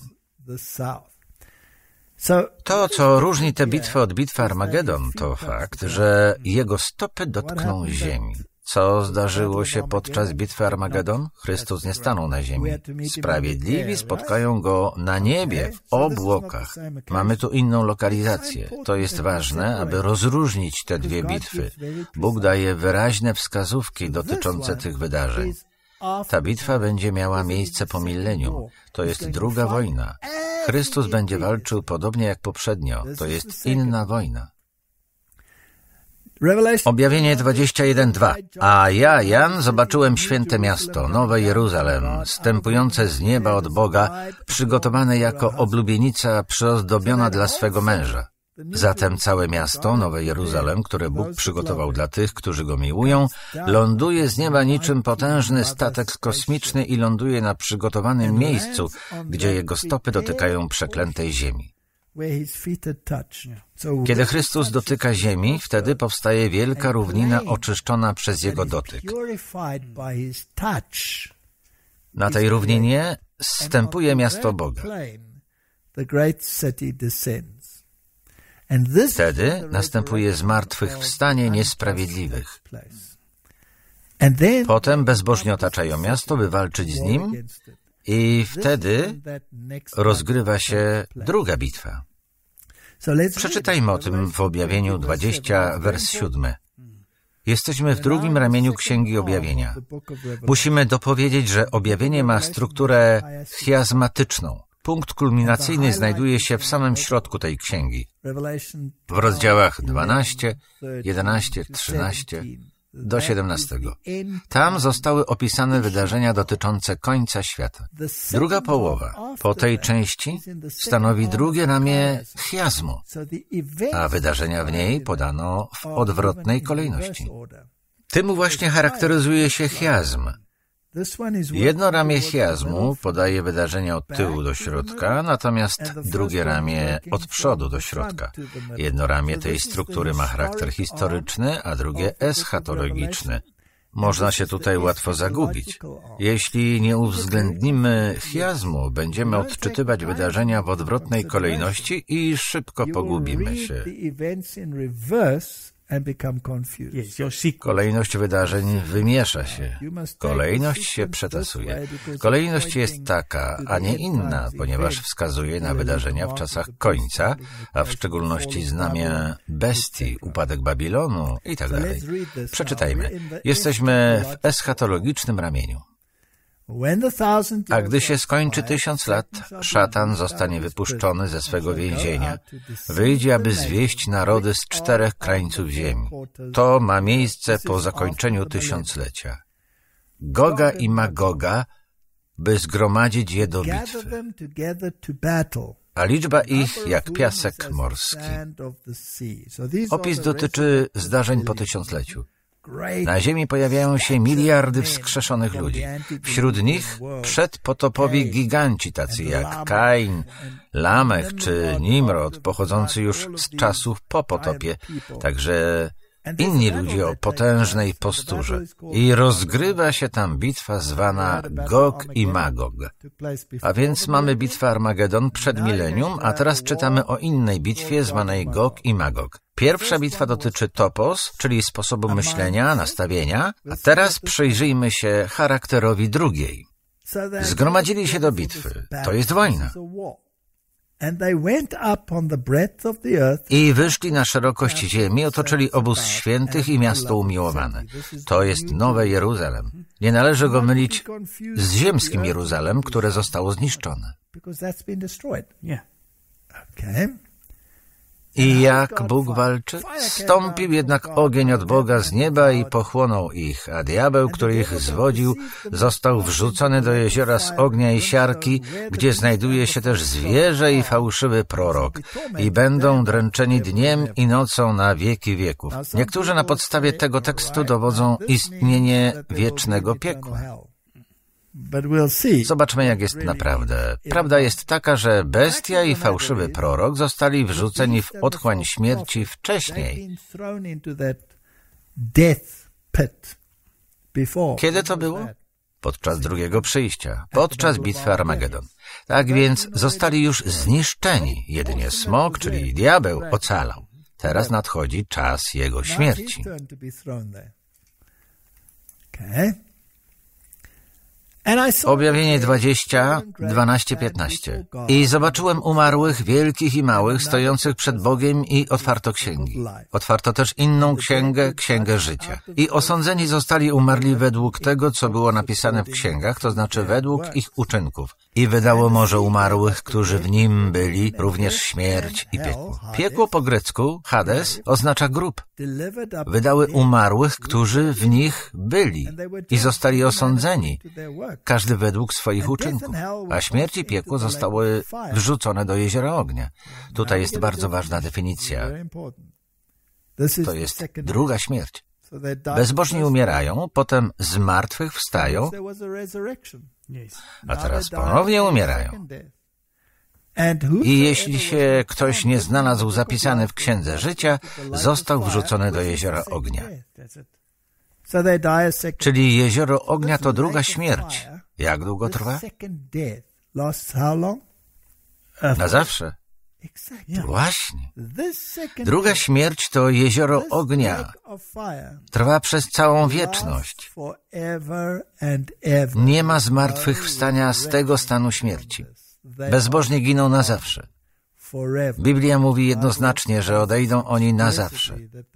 To, co różni tę bitwę od bitwy Armagedon, to fakt, że jego stopy dotkną ziemi. Co zdarzyło się podczas bitwy Armagedon? Chrystus nie stanął na ziemi. Sprawiedliwi spotkają Go na niebie, w obłokach. Mamy tu inną lokalizację. To jest ważne, aby rozróżnić te 2 bitwy. Bóg daje wyraźne wskazówki dotyczące tych wydarzeń. Ta bitwa będzie miała miejsce po milenium. To jest druga wojna. Chrystus będzie walczył podobnie jak poprzednio. To jest inna wojna. Objawienie 21:2. A ja, Jan, zobaczyłem święte miasto, Nowe Jeruzalem, zstępujące z nieba od Boga, przygotowane jako oblubienica przyozdobiona dla swego męża. Zatem całe miasto, Nowe Jeruzalem, które Bóg przygotował dla tych, którzy Go miłują, ląduje z nieba niczym potężny statek kosmiczny i ląduje na przygotowanym miejscu, gdzie jego stopy dotykają przeklętej ziemi. Kiedy Chrystus dotyka ziemi, wtedy powstaje wielka równina oczyszczona przez Jego dotyk. Na tej równinie zstępuje miasto Boga. Wtedy następuje zmartwychwstanie niesprawiedliwych. Potem bezbożni otaczają miasto, by walczyć z nim, i wtedy rozgrywa się druga bitwa. Przeczytajmy o tym w Objawieniu 20, wers 7. Jesteśmy w drugim ramieniu Księgi Objawienia. Musimy dopowiedzieć, że objawienie ma strukturę chiazmatyczną. Punkt kulminacyjny znajduje się w samym środku tej księgi. W rozdziałach 12, 11, 13 do 17. Tam zostały opisane wydarzenia dotyczące końca świata. Druga połowa po tej części stanowi drugie ramię chiazmu, a wydarzenia w niej podano w odwrotnej kolejności. Tym właśnie charakteryzuje się chiazm. Jedno ramię chiazmu podaje wydarzenia od tyłu do środka, natomiast drugie ramię od przodu do środka. Jedno ramię tej struktury ma charakter historyczny, a drugie eschatologiczny. Można się tutaj łatwo zagubić. Jeśli nie uwzględnimy chiazmu, będziemy odczytywać wydarzenia w odwrotnej kolejności i szybko pogubimy się. Kolejność wydarzeń wymiesza się. Kolejność się przetasuje. Kolejność jest taka, a nie inna, ponieważ wskazuje na wydarzenia w czasach końca, a w szczególności znamię bestii, upadek Babilonu i tak dalej. Przeczytajmy. Jesteśmy w eschatologicznym ramieniu. A gdy się skończy 1000 lat, szatan zostanie wypuszczony ze swego więzienia. Wyjdzie, aby zwieść narody z 4 krańców ziemi. To ma miejsce po zakończeniu 1000-lecia. Goga i Magoga, by zgromadzić je do bitwy. A liczba ich jak piasek morski. Opis dotyczy zdarzeń po 1000-leciu. Na ziemi pojawiają się miliardy wskrzeszonych ludzi. Wśród nich przedpotopowi giganci tacy jak Kain, Lamech czy Nimrod, pochodzący już z czasów po potopie, także inni ludzie o potężnej posturze. I rozgrywa się tam bitwa zwana Gog i Magog. A więc mamy bitwę Armagedon przed milenium, a teraz czytamy o innej bitwie zwanej Gog i Magog. Pierwsza bitwa dotyczy topos, czyli sposobu myślenia, nastawienia, a teraz przyjrzyjmy się charakterowi drugiej. Zgromadzili się do bitwy. To jest wojna. I wyszli na szerokość ziemi, otoczyli obóz świętych i miasto umiłowane. To jest Nowe Jeruzalem. Nie należy go mylić z ziemskim Jeruzalem, które zostało zniszczone. I jak Bóg walczy? Stąpił jednak ogień od Boga z nieba i pochłonął ich, a diabeł, który ich zwodził, został wrzucony do jeziora z ognia i siarki, gdzie znajduje się też zwierzę i fałszywy prorok, i będą dręczeni dniem i nocą na wieki wieków. Niektórzy na podstawie tego tekstu dowodzą istnienie wiecznego piekła. Zobaczmy, jak jest naprawdę. Prawda jest taka, że bestia i fałszywy prorok zostali wrzuceni w otchłań śmierci wcześniej. Kiedy to było? Podczas drugiego przyjścia, podczas bitwy Armagedon. Tak więc zostali już zniszczeni. Jedynie smok, czyli diabeł, ocalał. Teraz nadchodzi czas jego śmierci. Objawienie 20, 12, 15. I zobaczyłem umarłych, wielkich i małych, stojących przed Bogiem i otwarto księgi. Otwarto też inną księgę, księgę życia. I osądzeni zostali umarli według tego, co było napisane w księgach, to znaczy według ich uczynków. I wydało morze umarłych, którzy w nim byli, również śmierć i piekło. Piekło po grecku, Hades, oznacza grób. Wydały umarłych, którzy w nich byli i zostali osądzeni, każdy według swoich uczynków, a śmierć i piekło zostały wrzucone do jeziora ognia. Tutaj jest bardzo ważna definicja. To jest druga śmierć. Bezbożni umierają, potem z martwych wstają, a teraz ponownie umierają. I jeśli się ktoś nie znalazł zapisany w Księdze Życia, został wrzucony do jeziora ognia. Czyli jezioro ognia to druga śmierć. Jak długo trwa? Na zawsze. Właśnie. Druga śmierć to jezioro ognia. Trwa przez całą wieczność. Nie ma zmartwychwstania z tego stanu śmierci. Bezbożni giną na zawsze. Biblia mówi jednoznacznie, że odejdą oni na zawsze.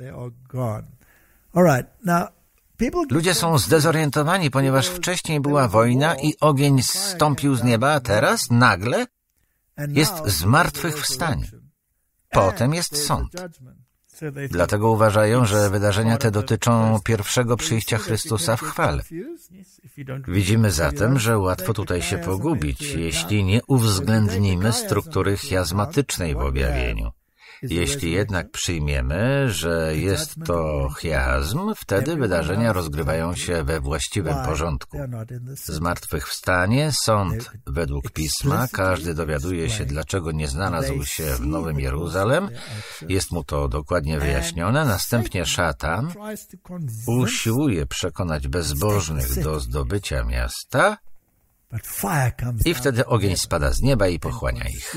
Ludzie są zdezorientowani, ponieważ wcześniej była wojna i ogień zstąpił z nieba, a teraz nagle jest zmartwychwstanie. Potem jest sąd. Dlatego uważają, że wydarzenia te dotyczą pierwszego przyjścia Chrystusa w chwale. Widzimy zatem, że łatwo tutaj się pogubić, jeśli nie uwzględnimy struktury chiazmatycznej w objawieniu. Jeśli jednak przyjmiemy, że jest to chiazm, wtedy wydarzenia rozgrywają się we właściwym porządku. Zmartwychwstanie, sąd według Pisma, każdy dowiaduje się, dlaczego nie znalazł się w Nowym Jeruzalem, jest mu to dokładnie wyjaśnione, następnie szatan usiłuje przekonać bezbożnych do zdobycia miasta i wtedy ogień spada z nieba i pochłania ich.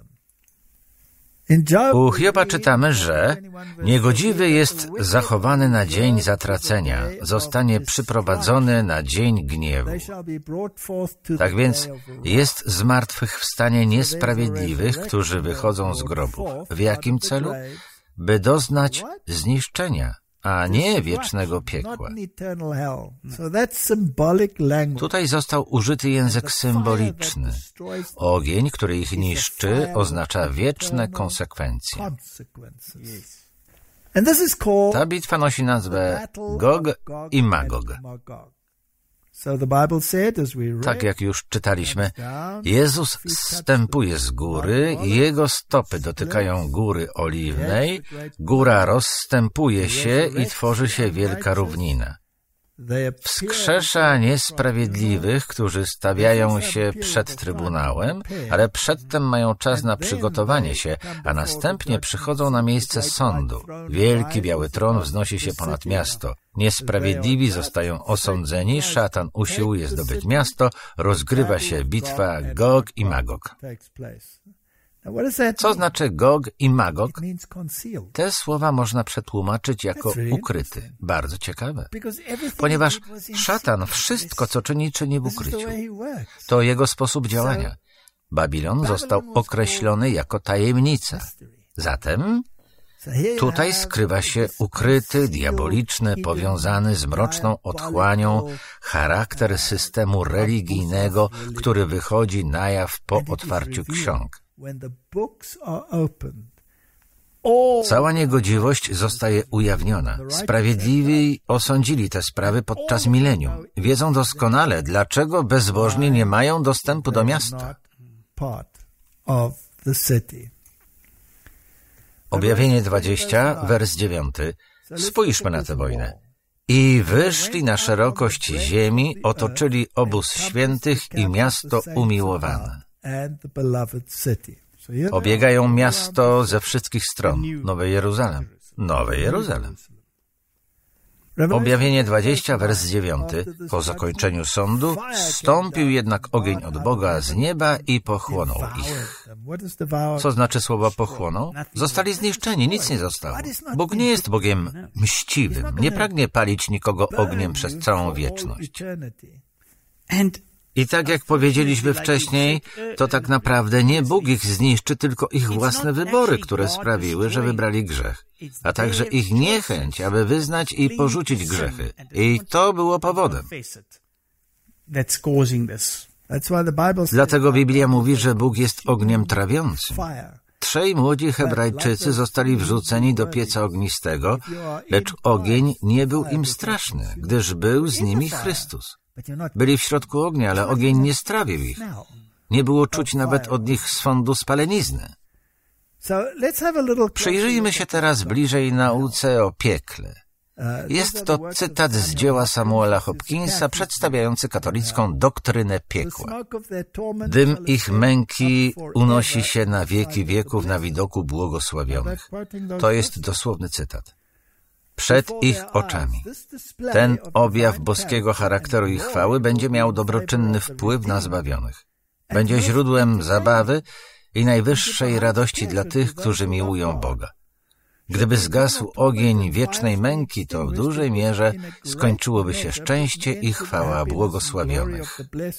U Hioba czytamy, że niegodziwy jest zachowany na dzień zatracenia, zostanie przyprowadzony na dzień gniewu. Tak więc jest zmartwychwstanie niesprawiedliwych, którzy wychodzą z grobu. W jakim celu? By doznać zniszczenia. a nie wiecznego piekła. Tutaj został użyty język symboliczny. Ogień, który ich niszczy, oznacza wieczne konsekwencje. Ta bitwa nosi nazwę Gog i Magog. Tak jak już czytaliśmy, Jezus zstępuje z góry, Jego stopy dotykają góry oliwnej, góra rozstępuje się i tworzy się wielka równina. Wskrzesza niesprawiedliwych, którzy stawiają się przed Trybunałem, ale przedtem mają czas na przygotowanie się, a następnie przychodzą na miejsce sądu. Wielki biały tron wznosi się ponad miasto. Niesprawiedliwi zostają osądzeni, szatan usiłuje zdobyć miasto, rozgrywa się bitwa Gog i Magog. Co znaczy Gog i Magog? Te słowa można przetłumaczyć jako ukryty. Bardzo ciekawe. Ponieważ szatan wszystko, co czyni w ukryciu. To jego sposób działania. Babilon został określony jako tajemnica. Zatem tutaj skrywa się ukryty, diaboliczny, powiązany z mroczną otchłanią charakter systemu religijnego, który wychodzi na jaw po otwarciu ksiąg. Cała niegodziwość zostaje ujawniona. Sprawiedliwi osądzili te sprawy podczas milenium. Wiedzą doskonale, dlaczego bezbożni nie mają dostępu do miasta. Objawienie 20, wers 9. Spójrzmy na tę wojnę. I wyszli na szerokość ziemi, otoczyli obóz świętych i miasto umiłowane. Obiegają miasto ze wszystkich stron. Nowy Jeruzalem. Nowy Jeruzalem. Objawienie 20, wers 9. Po zakończeniu sądu zstąpił jednak ogień od Boga z nieba i pochłonął ich. Co znaczy słowo pochłonął? Zostali zniszczeni, nic nie zostało. Bóg nie jest Bogiem mściwym. Nie pragnie palić nikogo ogniem przez całą wieczność. I tak jak powiedzieliśmy wcześniej, to tak naprawdę nie Bóg ich zniszczy, tylko ich własne wybory, które sprawiły, że wybrali grzech, a także ich niechęć, aby wyznać i porzucić grzechy. I to było powodem. Dlatego Biblia mówi, że Bóg jest ogniem trawiącym. 3 młodzi Hebrajczycy zostali wrzuceni do pieca ognistego, lecz ogień nie był im straszny, gdyż był z nimi Chrystus. Byli w środku ognia, ale ogień nie strawił ich. Nie było czuć nawet od nich swądu spalenizny. Przyjrzyjmy się teraz bliżej nauce o piekle. Jest to cytat z dzieła Samuela Hopkinsa przedstawiający katolicką doktrynę piekła. Dym ich męki unosi się na wieki wieków na widoku błogosławionych. To jest dosłowny cytat. Przed ich oczami. Ten objaw boskiego charakteru i chwały będzie miał dobroczynny wpływ na zbawionych. Będzie źródłem zabawy i najwyższej radości dla tych, którzy miłują Boga. Gdyby zgasł ogień wiecznej męki, to w dużej mierze skończyłoby się szczęście i chwała błogosławionych.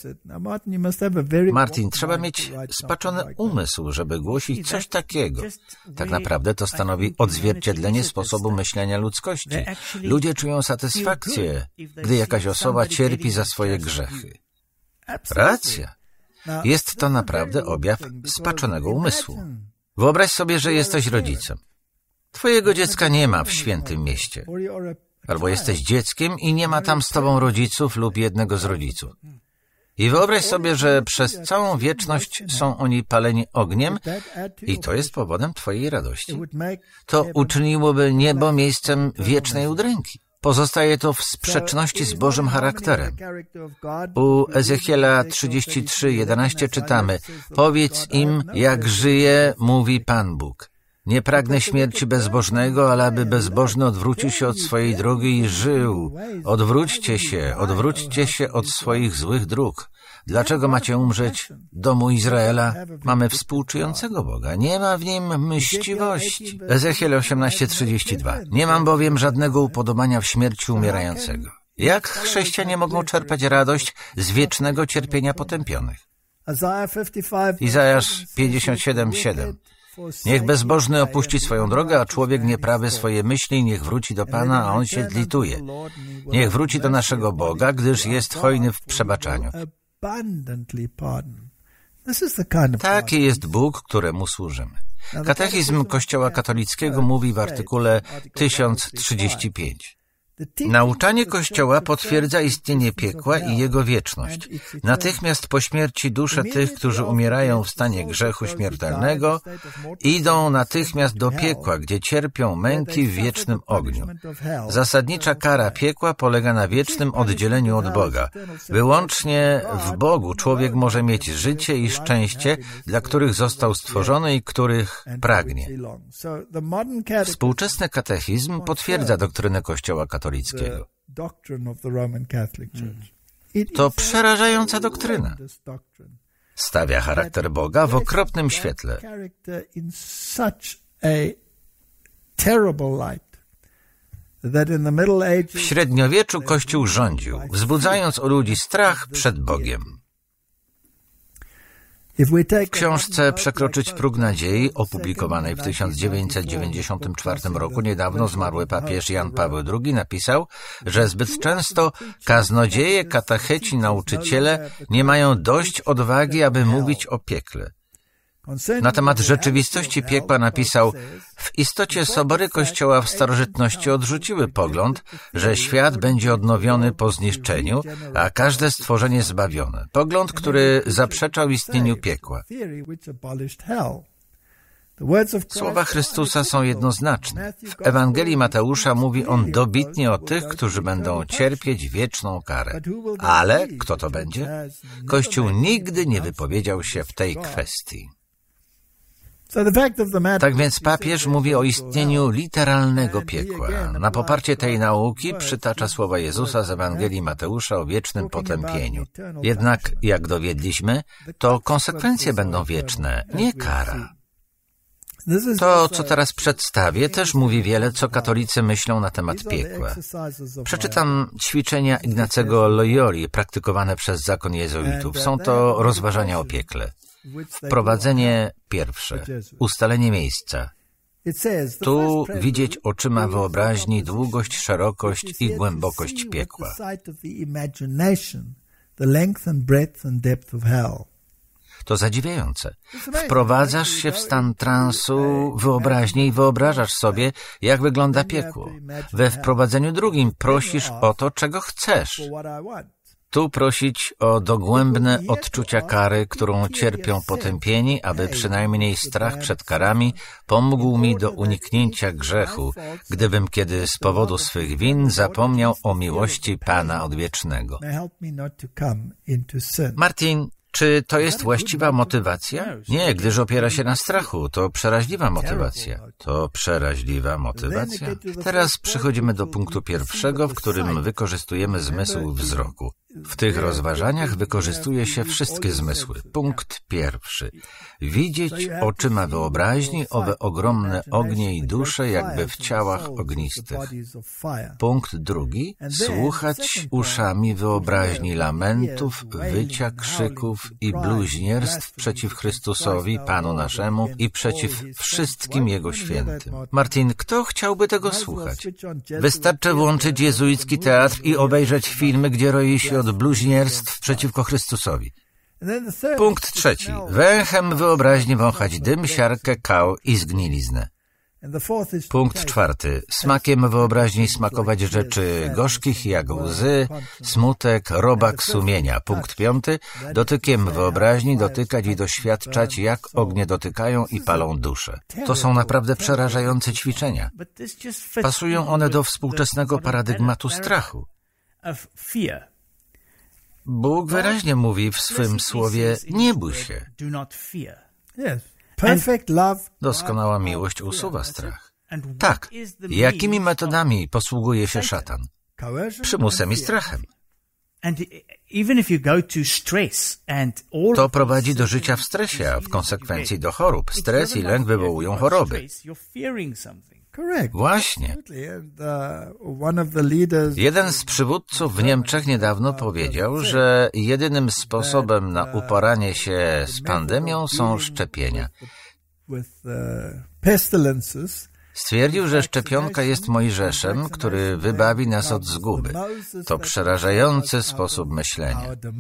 Martin, trzeba mieć spaczony umysł, żeby głosić coś takiego. Tak naprawdę to stanowi odzwierciedlenie sposobu myślenia ludzkości. Ludzie czują satysfakcję, gdy jakaś osoba cierpi za swoje grzechy. Racja. Jest to naprawdę objaw spaczonego umysłu. Wyobraź sobie, że jesteś rodzicem. Twojego dziecka nie ma w świętym mieście. Albo jesteś dzieckiem i nie ma tam z tobą rodziców lub jednego z rodziców. I wyobraź sobie, że przez całą wieczność są oni paleni ogniem i to jest powodem twojej radości. To uczyniłoby niebo miejscem wiecznej udręki. Pozostaje to w sprzeczności z Bożym charakterem. U Ezechiela 33:11 czytamy: Powiedz im, jak żyje, mówi Pan Bóg. Nie pragnę śmierci bezbożnego, ale aby bezbożny odwrócił się od swojej drogi i żył. Odwróćcie się od swoich złych dróg. Dlaczego macie umrzeć, domu Izraela? Mamy współczującego Boga, nie ma w nim mściwości. Ezechiel 18:32. Nie mam bowiem żadnego upodobania w śmierci umierającego. Jak chrześcijanie mogą czerpać radość z wiecznego cierpienia potępionych? Izajasz 57:7. Niech bezbożny opuści swoją drogę, a człowiek nieprawy swoje myśli, niech wróci do Pana, a On się zlituje. Niech wróci do naszego Boga, gdyż jest hojny w przebaczaniu. Taki jest Bóg, któremu służymy. Katechizm Kościoła katolickiego mówi w artykule 1035. Nauczanie Kościoła potwierdza istnienie piekła i jego wieczność. Natychmiast po śmierci dusze tych, którzy umierają w stanie grzechu śmiertelnego, idą natychmiast do piekła, gdzie cierpią męki w wiecznym ogniu. Zasadnicza kara piekła polega na wiecznym oddzieleniu od Boga. Wyłącznie w Bogu człowiek może mieć życie i szczęście, dla których został stworzony i których pragnie. Współczesny katechizm potwierdza doktrynę Kościoła katolickiego. To przerażająca doktryna. Stawia charakter Boga w okropnym świetle. W średniowieczu Kościół rządził, wzbudzając u ludzi strach przed Bogiem. W książce Przekroczyć próg nadziei, opublikowanej w 1994 roku, niedawno zmarły papież Jan Paweł II napisał, że zbyt często kaznodzieje, katecheci, nauczyciele nie mają dość odwagi, aby mówić o piekle. Na temat rzeczywistości piekła napisał: w istocie sobory Kościoła w starożytności odrzuciły pogląd, że świat będzie odnowiony po zniszczeniu, a każde stworzenie zbawione. Pogląd, który zaprzeczał istnieniu piekła. Słowa Chrystusa są jednoznaczne. W Ewangelii Mateusza mówi On dobitnie o tych, którzy będą cierpieć wieczną karę. Ale kto to będzie? Kościół nigdy nie wypowiedział się w tej kwestii. Tak więc papież mówi o istnieniu literalnego piekła. Na poparcie tej nauki przytacza słowa Jezusa z Ewangelii Mateusza o wiecznym potępieniu. Jednak, jak dowiedliśmy, to konsekwencje będą wieczne, nie kara. To, co teraz przedstawię, też mówi wiele, co katolicy myślą na temat piekła. Przeczytam ćwiczenia Ignacego Loyoli praktykowane przez zakon jezuitów. Są to rozważania o piekle. Wprowadzenie pierwsze. Ustalenie miejsca. Tu widzieć oczyma wyobraźni długość, szerokość i głębokość piekła. To zadziwiające. Wprowadzasz się w stan transu wyobraźni i wyobrażasz sobie, jak wygląda piekło. We wprowadzeniu drugim prosisz o to, czego chcesz. Tu prosić o dogłębne odczucia kary, którą cierpią potępieni, aby przynajmniej strach przed karami pomógł mi do uniknięcia grzechu, gdybym kiedy z powodu swych win zapomniał o miłości Pana Odwiecznego. Martin, czy to jest właściwa motywacja? Nie, gdyż opiera się na strachu. To przeraźliwa motywacja. To przeraźliwa motywacja. Teraz przechodzimy do punktu pierwszego, w którym wykorzystujemy zmysł wzroku. W tych rozważaniach wykorzystuje się wszystkie zmysły. Punkt pierwszy. Widzieć oczyma wyobraźni owe ogromne ognie i dusze jakby w ciałach ognistych. Punkt drugi. Słuchać uszami wyobraźni lamentów, wycia, krzyków i bluźnierstw przeciw Chrystusowi, Panu naszemu i przeciw wszystkim Jego świętym. Martin, kto chciałby tego słuchać? Wystarczy włączyć jezuicki teatr i obejrzeć filmy, gdzie roi się od bluźnierstw przeciwko Chrystusowi. Punkt trzeci. Węchem wyobraźni wąchać dym, siarkę, kał i zgniliznę. Punkt czwarty. Smakiem wyobraźni smakować rzeczy gorzkich jak łzy, smutek, robak sumienia. Punkt piąty. Dotykiem wyobraźni dotykać i doświadczać, jak ognie dotykają i palą duszę. To są naprawdę przerażające ćwiczenia. Pasują one do współczesnego paradygmatu strachu. Bóg wyraźnie mówi w swym słowie: nie bój się. Doskonała miłość usuwa strach. Tak, jakimi metodami posługuje się szatan? Przymusem i strachem. To prowadzi do życia w stresie, a w konsekwencji do chorób. Stres i lęk wywołują choroby. Właśnie. Jeden z przywódców w Niemczech niedawno powiedział, że jedynym sposobem na uporanie się z pandemią są szczepienia. Stwierdził, że szczepionka jest Mojżeszem, który wybawi nas od zguby. To przerażający sposób myślenia.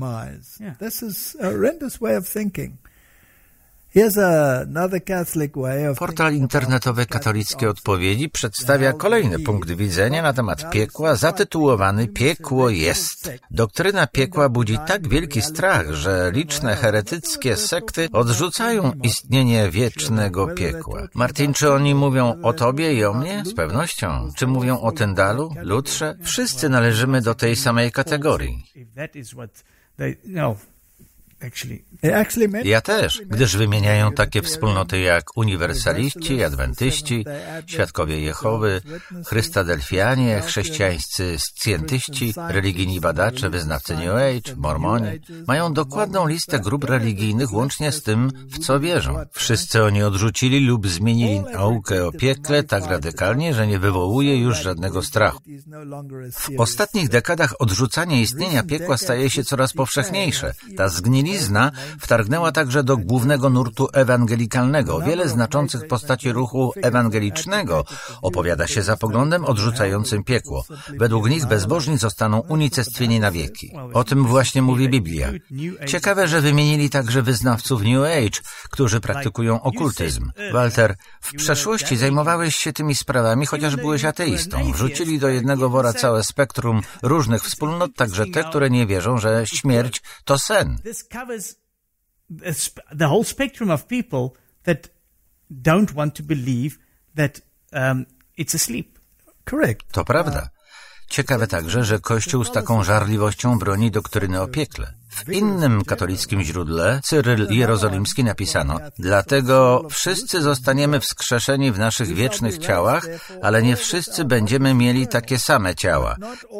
Portal internetowy Katolickie Odpowiedzi przedstawia kolejny punkt widzenia na temat piekła, zatytułowany Piekło jest. Doktryna piekła budzi tak wielki strach, że liczne heretyckie sekty odrzucają istnienie wiecznego piekła. Martin, czy oni mówią o tobie i o mnie? Z pewnością. Czy mówią o Tyndalu, Lutrze? Wszyscy należymy do tej samej kategorii. Ja też, gdyż wymieniają takie wspólnoty jak uniwersaliści, adwentyści, świadkowie Jehowy, chrystadelfianie, chrześcijańscy scjentyści, religijni badacze, wyznawcy New Age, mormoni. Mają dokładną listę grup religijnych łącznie z tym, w co wierzą. Wszyscy oni odrzucili lub zmienili naukę o piekle tak radykalnie, że nie wywołuje już żadnego strachu. W ostatnich dekadach odrzucanie istnienia piekła staje się coraz powszechniejsze. Ta zgnilizna wtargnęła także do głównego nurtu ewangelikalnego. Wiele znaczących postaci ruchu ewangelicznego opowiada się za poglądem odrzucającym piekło. Według nich bezbożni zostaną unicestwieni na wieki. O tym właśnie mówi Biblia. Ciekawe, że wymienili także wyznawców New Age, którzy praktykują okultyzm. Walter, w przeszłości zajmowałeś się tymi sprawami, chociaż byłeś ateistą. Wrzucili do jednego wora całe spektrum różnych wspólnot, także te, które nie wierzą, że śmierć to sen. The whole spectrum of people that don't want to believe that it's a sleep. Correct. To prawda. Ciekawe także, że Kościół z taką żarliwością broni doktryny o piekle. W innym katolickim źródle, Cyryl Jerozolimski, napisano: dlatego wszyscy zostaniemy wskrzeszeni w naszych wiecznych ciałach, ale nie wszyscy będziemy mieli takie same ciała.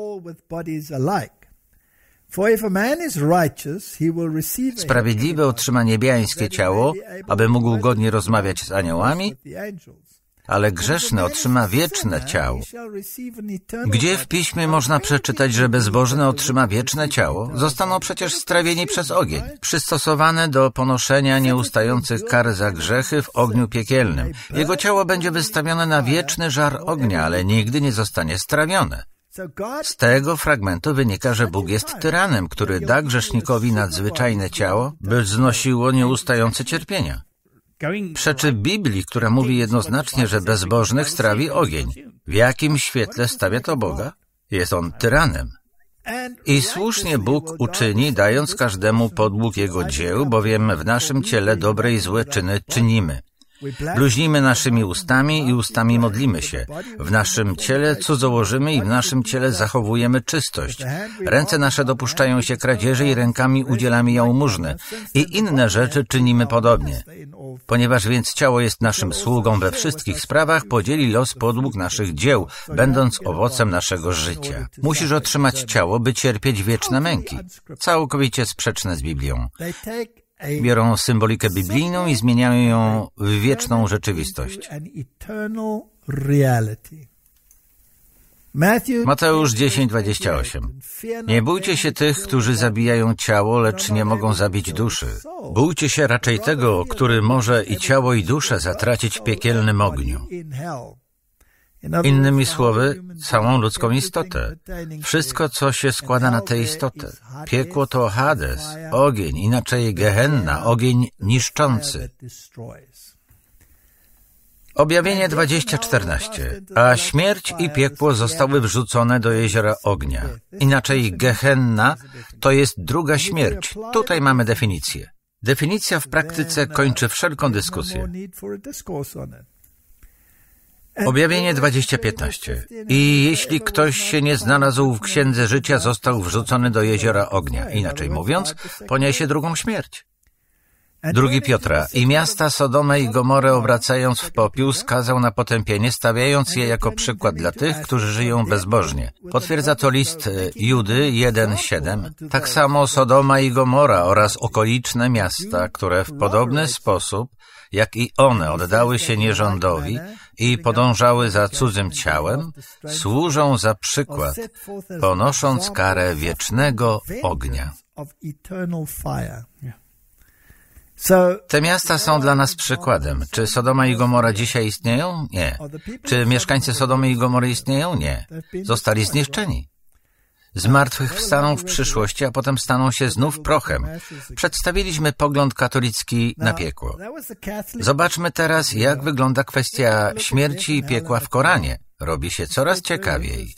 Sprawiedliwy otrzyma niebiańskie ciało, aby mógł godnie rozmawiać z aniołami, ale grzeszny otrzyma wieczne ciało. Gdzie w Piśmie można przeczytać, że bezbożny otrzyma wieczne ciało? Zostaną przecież strawieni przez ogień, przystosowane do ponoszenia nieustających kar za grzechy w ogniu piekielnym. Jego ciało będzie wystawione na wieczny żar ognia, ale nigdy nie zostanie strawione. Z tego fragmentu wynika, że Bóg jest tyranem, który da grzesznikowi nadzwyczajne ciało, by znosiło nieustające cierpienia. Przeczy Biblii, która mówi jednoznacznie, że bezbożnych strawi ogień. W jakim świetle stawia to Boga? Jest on tyranem. I słusznie Bóg uczyni, dając każdemu podług jego dzieł, bowiem w naszym ciele dobre i złe czyny czynimy. Bluźnimy naszymi ustami i ustami modlimy się. W naszym ciele cudzołożymy i w naszym ciele zachowujemy czystość. Ręce nasze dopuszczają się kradzieży i rękami udzielamy jałmużny. I inne rzeczy czynimy podobnie. Ponieważ więc ciało jest naszym sługą we wszystkich sprawach, podzieli los podług naszych dzieł, będąc owocem naszego życia. Musisz otrzymać ciało, by cierpieć wieczne męki. Całkowicie sprzeczne z Biblią. Biorą symbolikę biblijną i zmieniają ją w wieczną rzeczywistość. Mateusz 10:28. Nie bójcie się tych, którzy zabijają ciało, lecz nie mogą zabić duszy. Bójcie się raczej tego, który może i ciało, i duszę zatracić w piekielnym ogniu. Innymi słowy, całą ludzką istotę. Wszystko, co się składa na tę istotę. Piekło to Hades, ogień, inaczej Gehenna, ogień niszczący. Objawienie 20:14. A śmierć i piekło zostały wrzucone do jeziora ognia. Inaczej Gehenna to jest druga śmierć. Tutaj mamy definicję. Definicja w praktyce kończy wszelką dyskusję. Objawienie 20:15. I jeśli ktoś się nie znalazł w Księdze Życia, został wrzucony do jeziora ognia. Inaczej mówiąc, poniesie drugą śmierć. 2 Piotra. I miasta Sodomę i Gomorę obracając w popiół skazał na potępienie, stawiając je jako przykład dla tych, którzy żyją bezbożnie. Potwierdza to list Judy 1:7. Tak samo Sodoma i Gomora oraz okoliczne miasta, które w podobny sposób, jak i one oddały się nierządowi i podążały za cudzym ciałem, służą za przykład, ponosząc karę wiecznego ognia. Te miasta są dla nas przykładem. Czy Sodoma i Gomora dzisiaj istnieją? Nie. Czy mieszkańcy Sodomy i Gomory istnieją? Nie. Zostali zniszczeni. Zmartwychwstaną w przyszłości, a potem staną się znów prochem. Przedstawiliśmy pogląd katolicki na piekło. Zobaczmy teraz, jak wygląda kwestia śmierci i piekła w Koranie. Robi się coraz ciekawiej.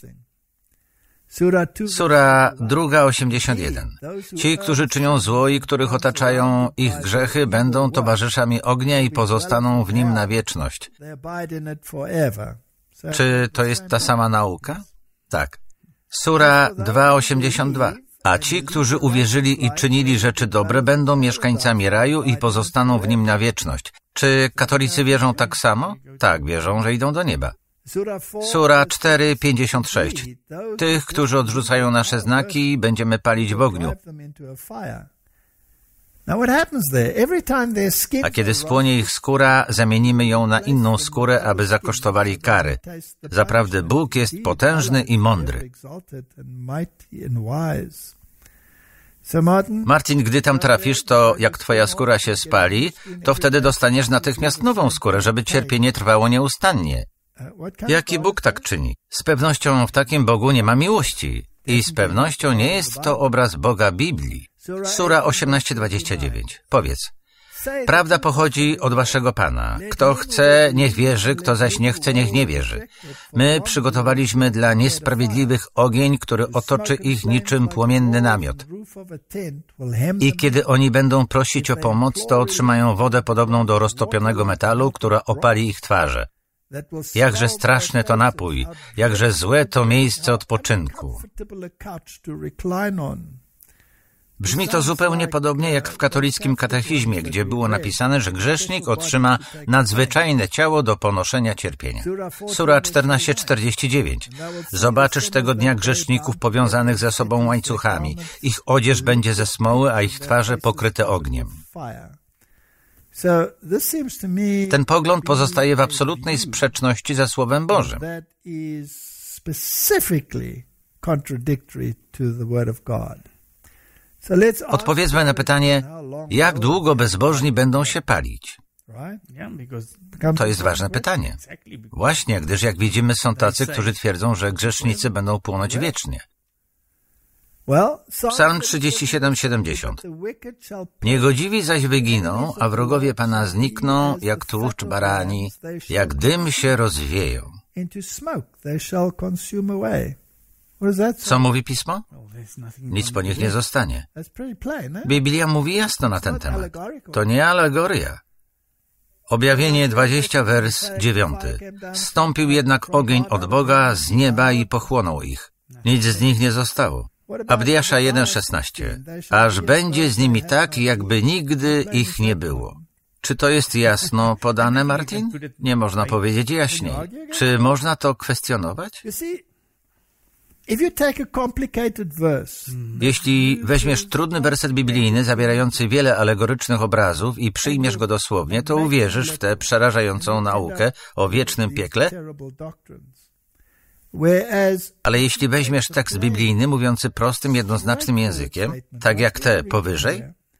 Sura 2:81. Ci, którzy czynią zło i których otaczają ich grzechy, będą towarzyszami ognia i pozostaną w nim na wieczność. Czy to jest ta sama nauka? Tak. Sura 2:82. A ci, którzy uwierzyli i czynili rzeczy dobre, będą mieszkańcami raju i pozostaną w nim na wieczność. Czy katolicy wierzą tak samo? Tak, wierzą, że idą do nieba. Sura 4:56. Tych, którzy odrzucają nasze znaki, będziemy palić w ogniu. A kiedy spłonie ich skóra, zamienimy ją na inną skórę, aby zakosztowali kary. Zaprawdę Bóg jest potężny i mądry. Martin, gdy tam trafisz, to jak twoja skóra się spali, to wtedy dostaniesz natychmiast nową skórę, żeby cierpienie trwało nieustannie. Jaki Bóg tak czyni? Z pewnością w takim Bogu nie ma miłości. I z pewnością nie jest to obraz Boga Biblii. Sura 18:29. Powiedz. Prawda pochodzi od waszego Pana. Kto chce, niech wierzy, kto zaś nie chce, niech nie wierzy. My przygotowaliśmy dla niesprawiedliwych ogień, który otoczy ich niczym płomienny namiot. I kiedy oni będą prosić o pomoc, to otrzymają wodę podobną do roztopionego metalu, która opali ich twarze. Jakże straszny to napój, jakże złe to miejsce odpoczynku. Brzmi to zupełnie podobnie jak w katolickim katechizmie, gdzie było napisane, że grzesznik otrzyma nadzwyczajne ciało do ponoszenia cierpienia. Sura 14:49. Zobaczysz tego dnia grzeszników powiązanych ze sobą łańcuchami. Ich odzież będzie ze smoły, a ich twarze pokryte ogniem. Ten pogląd pozostaje w absolutnej sprzeczności ze Słowem Bożym. Odpowiedzmy na pytanie, jak długo bezbożni będą się palić? To jest ważne pytanie. Właśnie, gdyż jak widzimy, są tacy, którzy twierdzą, że grzesznicy będą płonąć wiecznie. Psalm 37:70. Niegodziwi zaś wyginą, a wrogowie Pana znikną, jak tłuszcz barani, jak dym się rozwieją. Co mówi Pismo? Nic po nich nie zostanie. Biblia mówi jasno na ten temat. To nie alegoria. Objawienie 20, wers 9. Zstąpił jednak ogień od Boga z nieba i pochłonął ich. Nic z nich nie zostało. Abdiasza 1:16. Aż będzie z nimi tak, jakby nigdy ich nie było. Czy to jest jasno podane, Martin? Nie można powiedzieć jaśniej. Czy można to kwestionować? Jeśli weźmiesz trudny werset biblijny zawierający wiele alegorycznych obrazów i przyjmiesz go dosłownie, to uwierzysz w tę przerażającą naukę o wiecznym piekle. Ale jeśli weźmiesz tekst biblijny mówiący prostym, jednoznacznym językiem, tak jak te powyżej,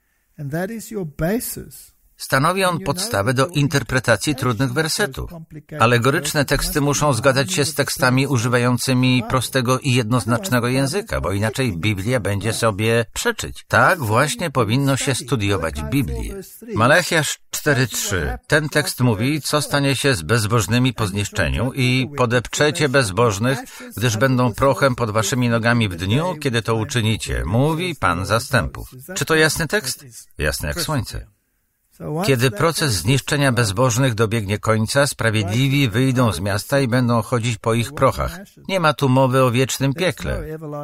stanowi on podstawę do interpretacji trudnych wersetów. Alegoryczne teksty muszą zgadzać się z tekstami używającymi prostego i jednoznacznego języka, bo inaczej Biblia będzie sobie przeczyć. Tak właśnie powinno się studiować Biblię. Malachiasz 4:3. Ten tekst mówi, co stanie się z bezbożnymi po zniszczeniu i podepczecie bezbożnych, gdyż będą prochem pod waszymi nogami w dniu, kiedy to uczynicie, mówi Pan zastępów. Czy to jasny tekst? Jasny jak słońce. Kiedy proces zniszczenia bezbożnych dobiegnie końca, sprawiedliwi wyjdą z miasta i będą chodzić po ich prochach. Nie ma tu mowy o wiecznym piekle.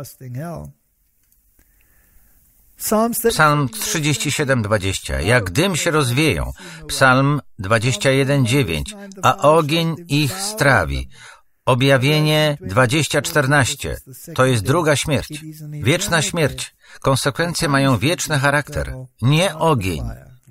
Psalm 37:20. Jak dym się rozwieją. Psalm 21:9. A ogień ich strawi. Objawienie 20:14. To jest druga śmierć. Wieczna śmierć. Konsekwencje mają wieczny charakter. Nie ogień.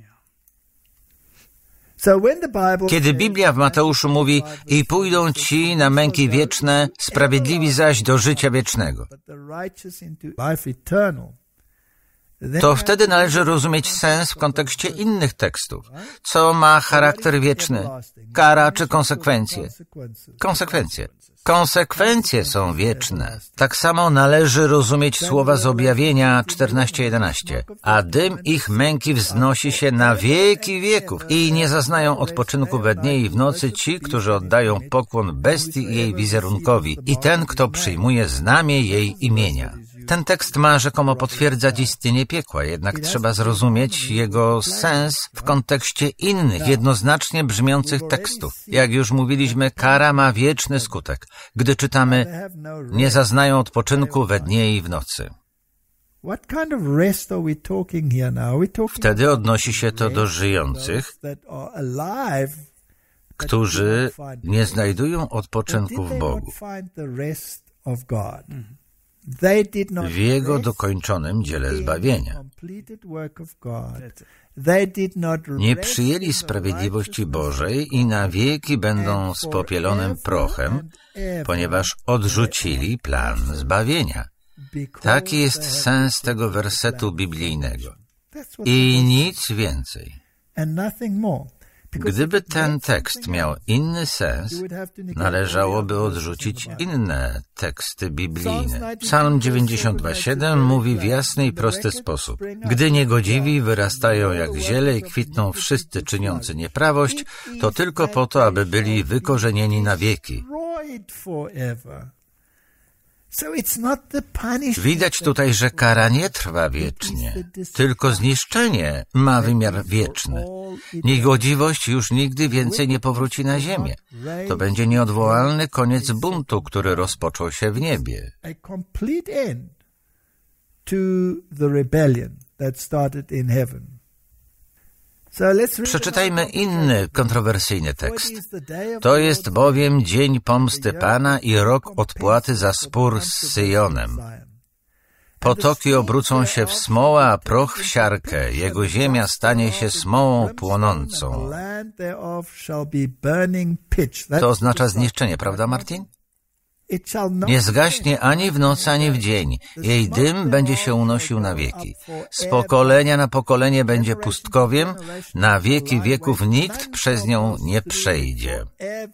Kiedy Biblia w Mateuszu mówi i pójdą ci na męki wieczne, sprawiedliwi zaś do życia wiecznego. to wtedy należy rozumieć sens w kontekście innych tekstów. Co ma charakter wieczny? Kara czy konsekwencje? Konsekwencje. Konsekwencje są wieczne. Tak samo należy rozumieć słowa z Objawienia 14:11. A dym ich męki wznosi się na wieki wieków i nie zaznają odpoczynku we dnie i w nocy ci, którzy oddają pokłon bestii i jej wizerunkowi i ten, kto przyjmuje znamię jej imienia. Ten tekst ma rzekomo potwierdzać istnienie piekła, jednak trzeba zrozumieć jego sens w kontekście innych, jednoznacznie brzmiących tekstów. Jak już mówiliśmy, kara ma wieczny skutek. Gdy czytamy, nie zaznają odpoczynku we dnie i w nocy. Wtedy odnosi się to do żyjących, którzy nie znajdują odpoczynku w Bogu, w Jego dokończonym dziele zbawienia. Nie przyjęli sprawiedliwości Bożej i na wieki będą spopielonym prochem, ponieważ odrzucili plan zbawienia. Taki jest sens tego wersetu biblijnego. I nic więcej. Gdyby ten tekst miał inny sens, należałoby odrzucić inne teksty biblijne. Psalm 92:7 mówi w jasny i prosty sposób. Gdy niegodziwi wyrastają jak ziele i kwitną wszyscy czyniący nieprawość, to tylko po to, aby byli wykorzenieni na wieki. Widać tutaj, że kara nie trwa wiecznie, tylko zniszczenie ma wymiar wieczny. Niegodziwość już nigdy więcej nie powróci na ziemię. To będzie nieodwołalny koniec buntu, który rozpoczął się w niebie. Przeczytajmy inny, kontrowersyjny tekst. To jest bowiem dzień pomsty Pana i rok odpłaty za spór z Syjonem. Potoki obrócą się w smołę, a proch w siarkę. Jego ziemia stanie się smołą płonącą. To oznacza zniszczenie, prawda, Martin? Nie zgaśnie ani w nocy, ani w dzień. Jej dym będzie się unosił na wieki. Z pokolenia na pokolenie będzie pustkowiem. Na wieki wieków nikt przez nią nie przejdzie.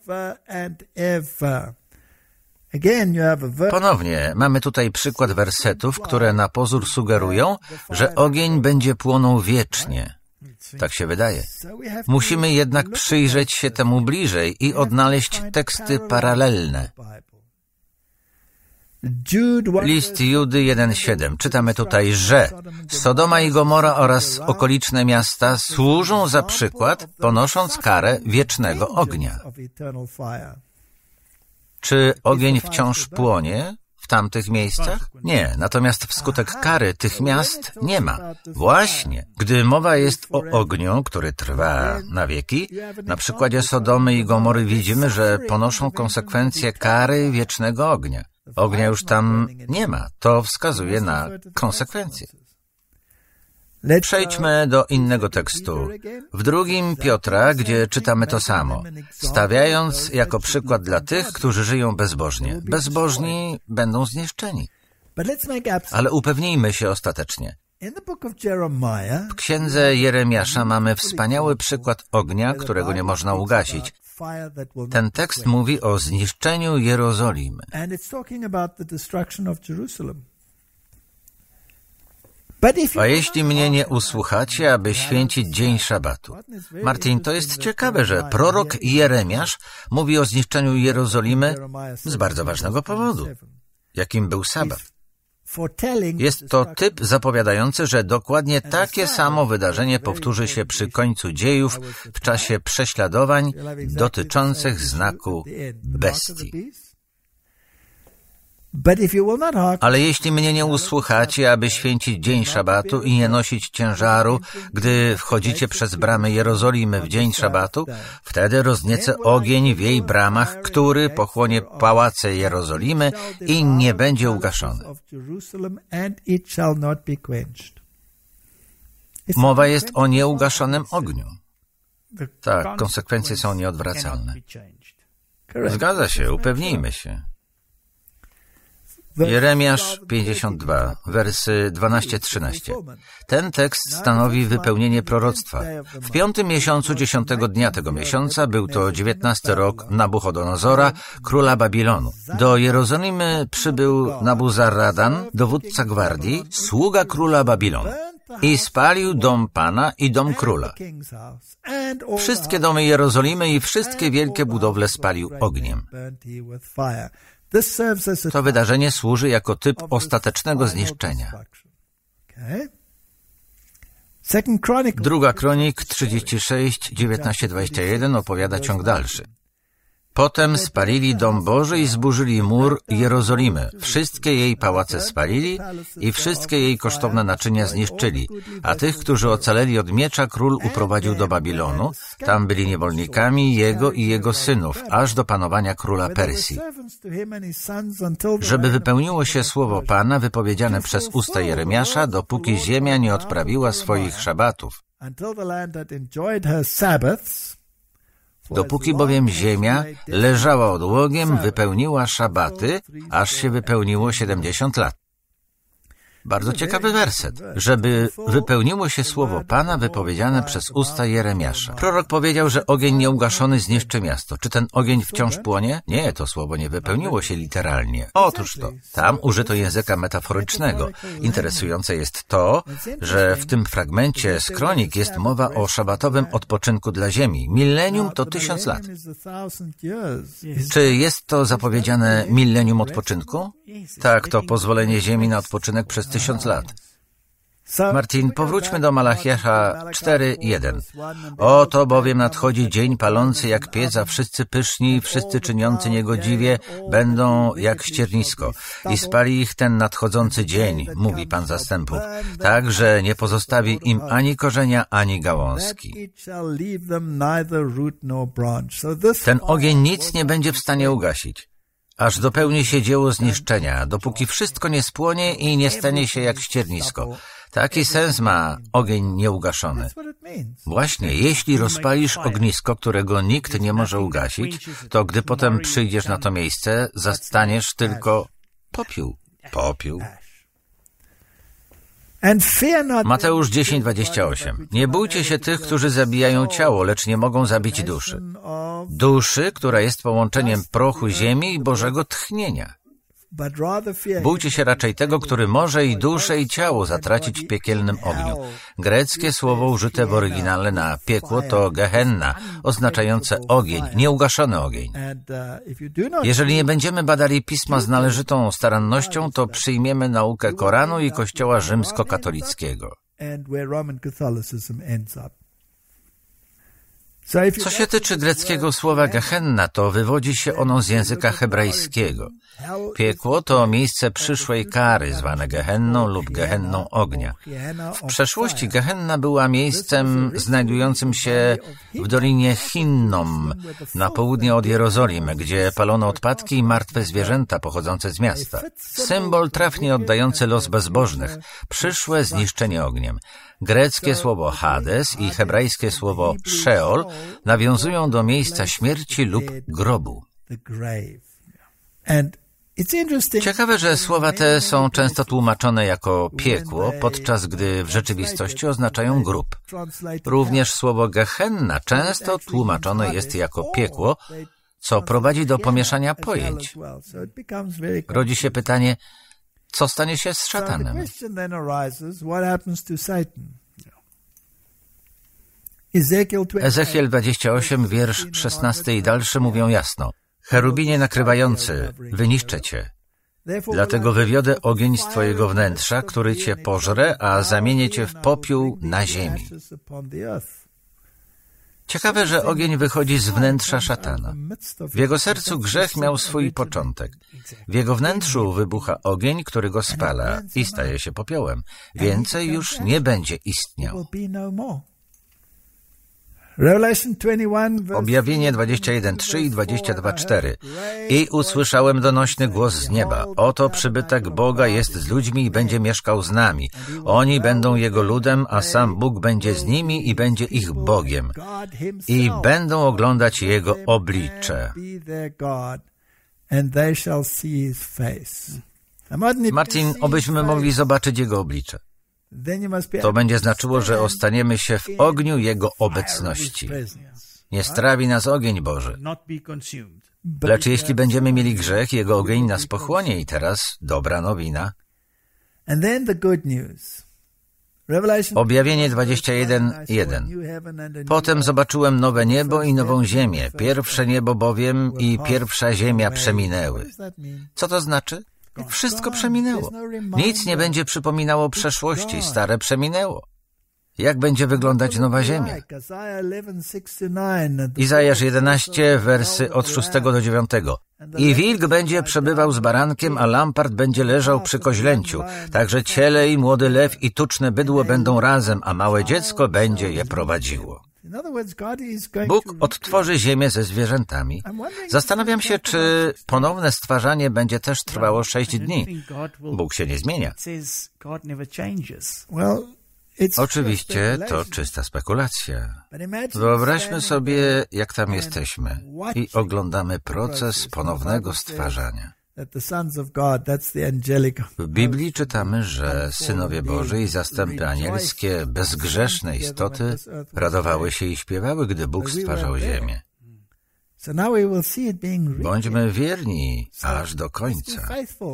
Ponownie mamy tutaj przykład wersetów, które na pozór sugerują, że ogień będzie płonął wiecznie. Tak się wydaje. Musimy jednak przyjrzeć się temu bliżej i odnaleźć teksty paralelne. List Judy 1:7. Czytamy tutaj, że Sodoma i Gomora oraz okoliczne miasta służą za przykład, ponosząc karę wiecznego ognia. Czy ogień wciąż płonie w tamtych miejscach? Nie, natomiast wskutek kary tych miast nie ma. Właśnie, gdy mowa jest o ogniu, który trwa na wieki, na przykładzie Sodomy i Gomory widzimy, że ponoszą konsekwencje kary wiecznego ognia. Ognia już tam nie ma. To wskazuje na konsekwencje. Przejdźmy do innego tekstu. W 2 Piotra, gdzie czytamy to samo, stawiając jako przykład dla tych, którzy żyją bezbożnie. Bezbożni będą zniszczeni. Ale upewnijmy się ostatecznie. W księdze Jeremiasza mamy wspaniały przykład ognia, którego nie można ugasić. Ten tekst mówi o zniszczeniu Jerozolimy. A jeśli mnie nie usłuchacie, aby święcić dzień szabatu. Martin, to jest ciekawe, że prorok Jeremiasz mówi o zniszczeniu Jerozolimy z bardzo ważnego powodu. Jakim był sabat? Jest to typ zapowiadający, że dokładnie takie samo wydarzenie powtórzy się przy końcu dziejów w czasie prześladowań dotyczących znaku bestii. Ale jeśli mnie nie usłuchacie, aby święcić dzień szabatu i nie nosić ciężaru, gdy wchodzicie przez bramy Jerozolimy w dzień szabatu, wtedy rozniecę ogień w jej bramach, który pochłonie pałace Jerozolimy i nie będzie ugaszony. Mowa jest o nieugaszonym ogniu. Tak, konsekwencje są nieodwracalne. Zgadza się, upewnijmy się. Jeremiasz 52, wersy 12-13. Ten tekst stanowi wypełnienie proroctwa. W 5. miesiącu 10. dnia tego miesiąca, był to 19. rok Nabuchodonozora, króla Babilonu. Do Jerozolimy przybył Nabuzaradan, dowódca gwardii, sługa króla Babilonu. I spalił dom Pana i dom króla. Wszystkie domy Jerozolimy i wszystkie wielkie budowle spalił ogniem. To wydarzenie służy jako typ ostatecznego zniszczenia. Druga Kronik 36, 19-21 opowiada ciąg dalszy. Potem spalili dom Boży i zburzyli mur Jerozolimy. Wszystkie jej pałace spalili i wszystkie jej kosztowne naczynia zniszczyli. A tych, którzy ocaleli od miecza, król uprowadził do Babilonu. Tam byli niewolnikami jego i jego synów, aż do panowania króla Persji. Żeby wypełniło się słowo Pana wypowiedziane przez usta Jeremiasza, dopóki ziemia nie odprawiła swoich szabatów. Dopóki bowiem ziemia leżała odłogiem, wypełniła szabaty, aż się wypełniło 70 lat. Bardzo ciekawy werset. Żeby wypełniło się słowo Pana wypowiedziane przez usta Jeremiasza. Prorok powiedział, że ogień nieugaszony zniszczy miasto. Czy ten ogień wciąż płonie? Nie, to słowo nie wypełniło się literalnie. Otóż to. Tam użyto języka metaforycznego. Interesujące jest to, że w tym fragmencie z Kronik jest mowa o szabatowym odpoczynku dla ziemi. Milenium to 1000 lat. Czy jest to zapowiedziane milenium odpoczynku? Tak, to pozwolenie ziemi na odpoczynek przez 1000 lat. Martin, powróćmy do Malachiasza 4:1. Oto bowiem nadchodzi dzień palący jak piec, a wszyscy pyszni, wszyscy czyniący niegodziwie będą jak ściernisko. I spali ich ten nadchodzący dzień, mówi Pan zastępów, tak, że nie pozostawi im ani korzenia, ani gałązki. Ten ogień nic nie będzie w stanie ugasić, aż dopełni się dzieło zniszczenia, dopóki wszystko nie spłonie i nie stanie się jak ściernisko. Taki sens ma ogień nieugaszony. Właśnie, jeśli rozpalisz ognisko, którego nikt nie może ugasić, to gdy potem przyjdziesz na to miejsce, zastaniesz tylko popiół. Popiół. Mateusz 10:28. Nie bójcie się tych, którzy zabijają ciało, lecz nie mogą zabić duszy. Duszy, która jest połączeniem prochu ziemi i Bożego tchnienia. Bójcie się raczej tego, który może i duszę, i ciało zatracić w piekielnym ogniu. Greckie słowo użyte w oryginale na piekło to gehenna, oznaczające ogień, nieugaszony ogień. Jeżeli nie będziemy badali Pisma z należytą starannością, to przyjmiemy naukę Koranu i Kościoła rzymskokatolickiego. Co się tyczy greckiego słowa gehenna, to wywodzi się ono z języka hebrajskiego. Piekło to miejsce przyszłej kary, zwane gehenną lub gehenną ognia. W przeszłości gehenna była miejscem znajdującym się w Dolinie Hinnom, na południe od Jerozolimy, gdzie palono odpadki i martwe zwierzęta pochodzące z miasta. Symbol trafnie oddający los bezbożnych, przyszłe zniszczenie ogniem. Greckie słowo Hades i hebrajskie słowo Sheol nawiązują do miejsca śmierci lub grobu. Ciekawe, że słowa te są często tłumaczone jako piekło, podczas gdy w rzeczywistości oznaczają grób. Również słowo gehenna często tłumaczone jest jako piekło, co prowadzi do pomieszania pojęć. Rodzi się pytanie, co stanie się z szatanem? Ezechiel 28, wiersz 16 i dalszy mówią jasno. Cherubinie nakrywający, wyniszczę cię. Dlatego wywiodę ogień z twojego wnętrza, który cię pożre, a zamienię cię w popiół na ziemi. Ciekawe, że ogień wychodzi z wnętrza szatana. W jego sercu grzech miał swój początek. W jego wnętrzu wybucha ogień, który go spala i staje się popiołem. Więcej już nie będzie istniał. Objawienie 21:3 i 22:4. I usłyszałem donośny głos z nieba. Oto przybytek Boga jest z ludźmi i będzie mieszkał z nami. Oni będą Jego ludem, a sam Bóg będzie z nimi i będzie ich Bogiem. I będą oglądać Jego oblicze. Martin, obyśmy mogli zobaczyć Jego oblicze. To będzie znaczyło, że ostaniemy się w ogniu Jego obecności. Nie strawi nas ogień Boży. Lecz jeśli będziemy mieli grzech, Jego ogień nas pochłonie. I teraz dobra nowina. Objawienie 21:1. Potem zobaczyłem nowe niebo i nową ziemię. Pierwsze niebo bowiem i pierwsza ziemia przeminęły. Co to znaczy? Wszystko przeminęło. Nic nie będzie przypominało przeszłości. Stare przeminęło. Jak będzie wyglądać nowa ziemia? Izajasz 11, wersy od 6 do 9. I wilk będzie przebywał z barankiem, a lampart będzie leżał przy koźlęciu. Także ciele i młody lew i tuczne bydło będą razem, a małe dziecko będzie je prowadziło. Bóg odtworzy ziemię ze zwierzętami. Zastanawiam się, czy ponowne stwarzanie będzie też trwało 6 dni. Bóg się nie zmienia. Oczywiście to czysta spekulacja. Wyobraźmy sobie, jak tam jesteśmy i oglądamy proces ponownego stwarzania. W Biblii czytamy, że synowie Boży i zastępy anielskie, bezgrzeszne istoty radowały się i śpiewały, gdy Bóg stwarzał ziemię. Bądźmy wierni aż do końca.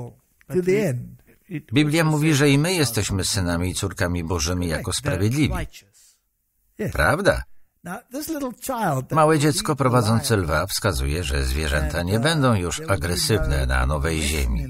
Biblia mówi, że i my jesteśmy synami i córkami Bożymi jako sprawiedliwi. Prawda? Małe dziecko prowadzące lwa wskazuje, że zwierzęta nie będą już agresywne na nowej ziemi.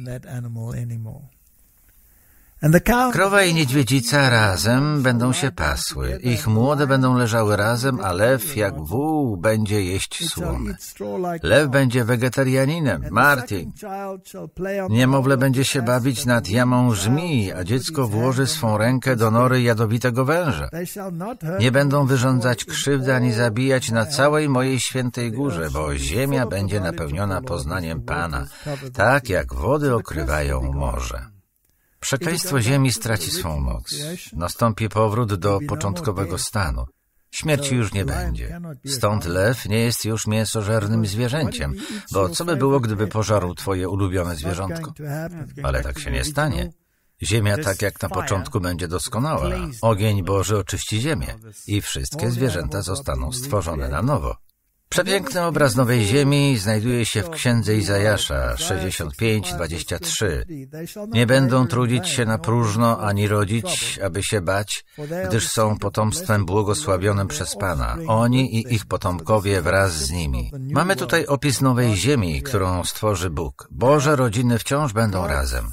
Krowa i niedźwiedzica razem będą się pasły. Ich młode będą leżały razem, a lew jak wół będzie jeść słomę. Lew będzie wegetarianinem. Martin. Niemowlę będzie się bawić nad jamą żmii, a dziecko włoży swą rękę do nory jadowitego węża. Nie będą wyrządzać krzywdy ani zabijać na całej mojej świętej górze, bo ziemia będzie napełniona poznaniem Pana, tak jak wody okrywają morze. Przekleństwo ziemi straci swą moc. Nastąpi powrót do początkowego stanu. Śmierci już nie będzie. Stąd lew nie jest już mięsożernym zwierzęciem, bo co by było, gdyby pożarł twoje ulubione zwierzątko? Ale tak się nie stanie. Ziemia tak jak na początku będzie doskonała. Ogień Boży oczyści ziemię i wszystkie zwierzęta zostaną stworzone na nowo. Przepiękny obraz nowej ziemi znajduje się w księdze Izajasza 65:23. Nie będą trudzić się na próżno, ani rodzić, aby się bać, gdyż są potomstwem błogosławionym przez Pana. Oni i ich potomkowie wraz z nimi. Mamy tutaj opis nowej ziemi, którą stworzy Bóg. Boże rodziny wciąż będą razem.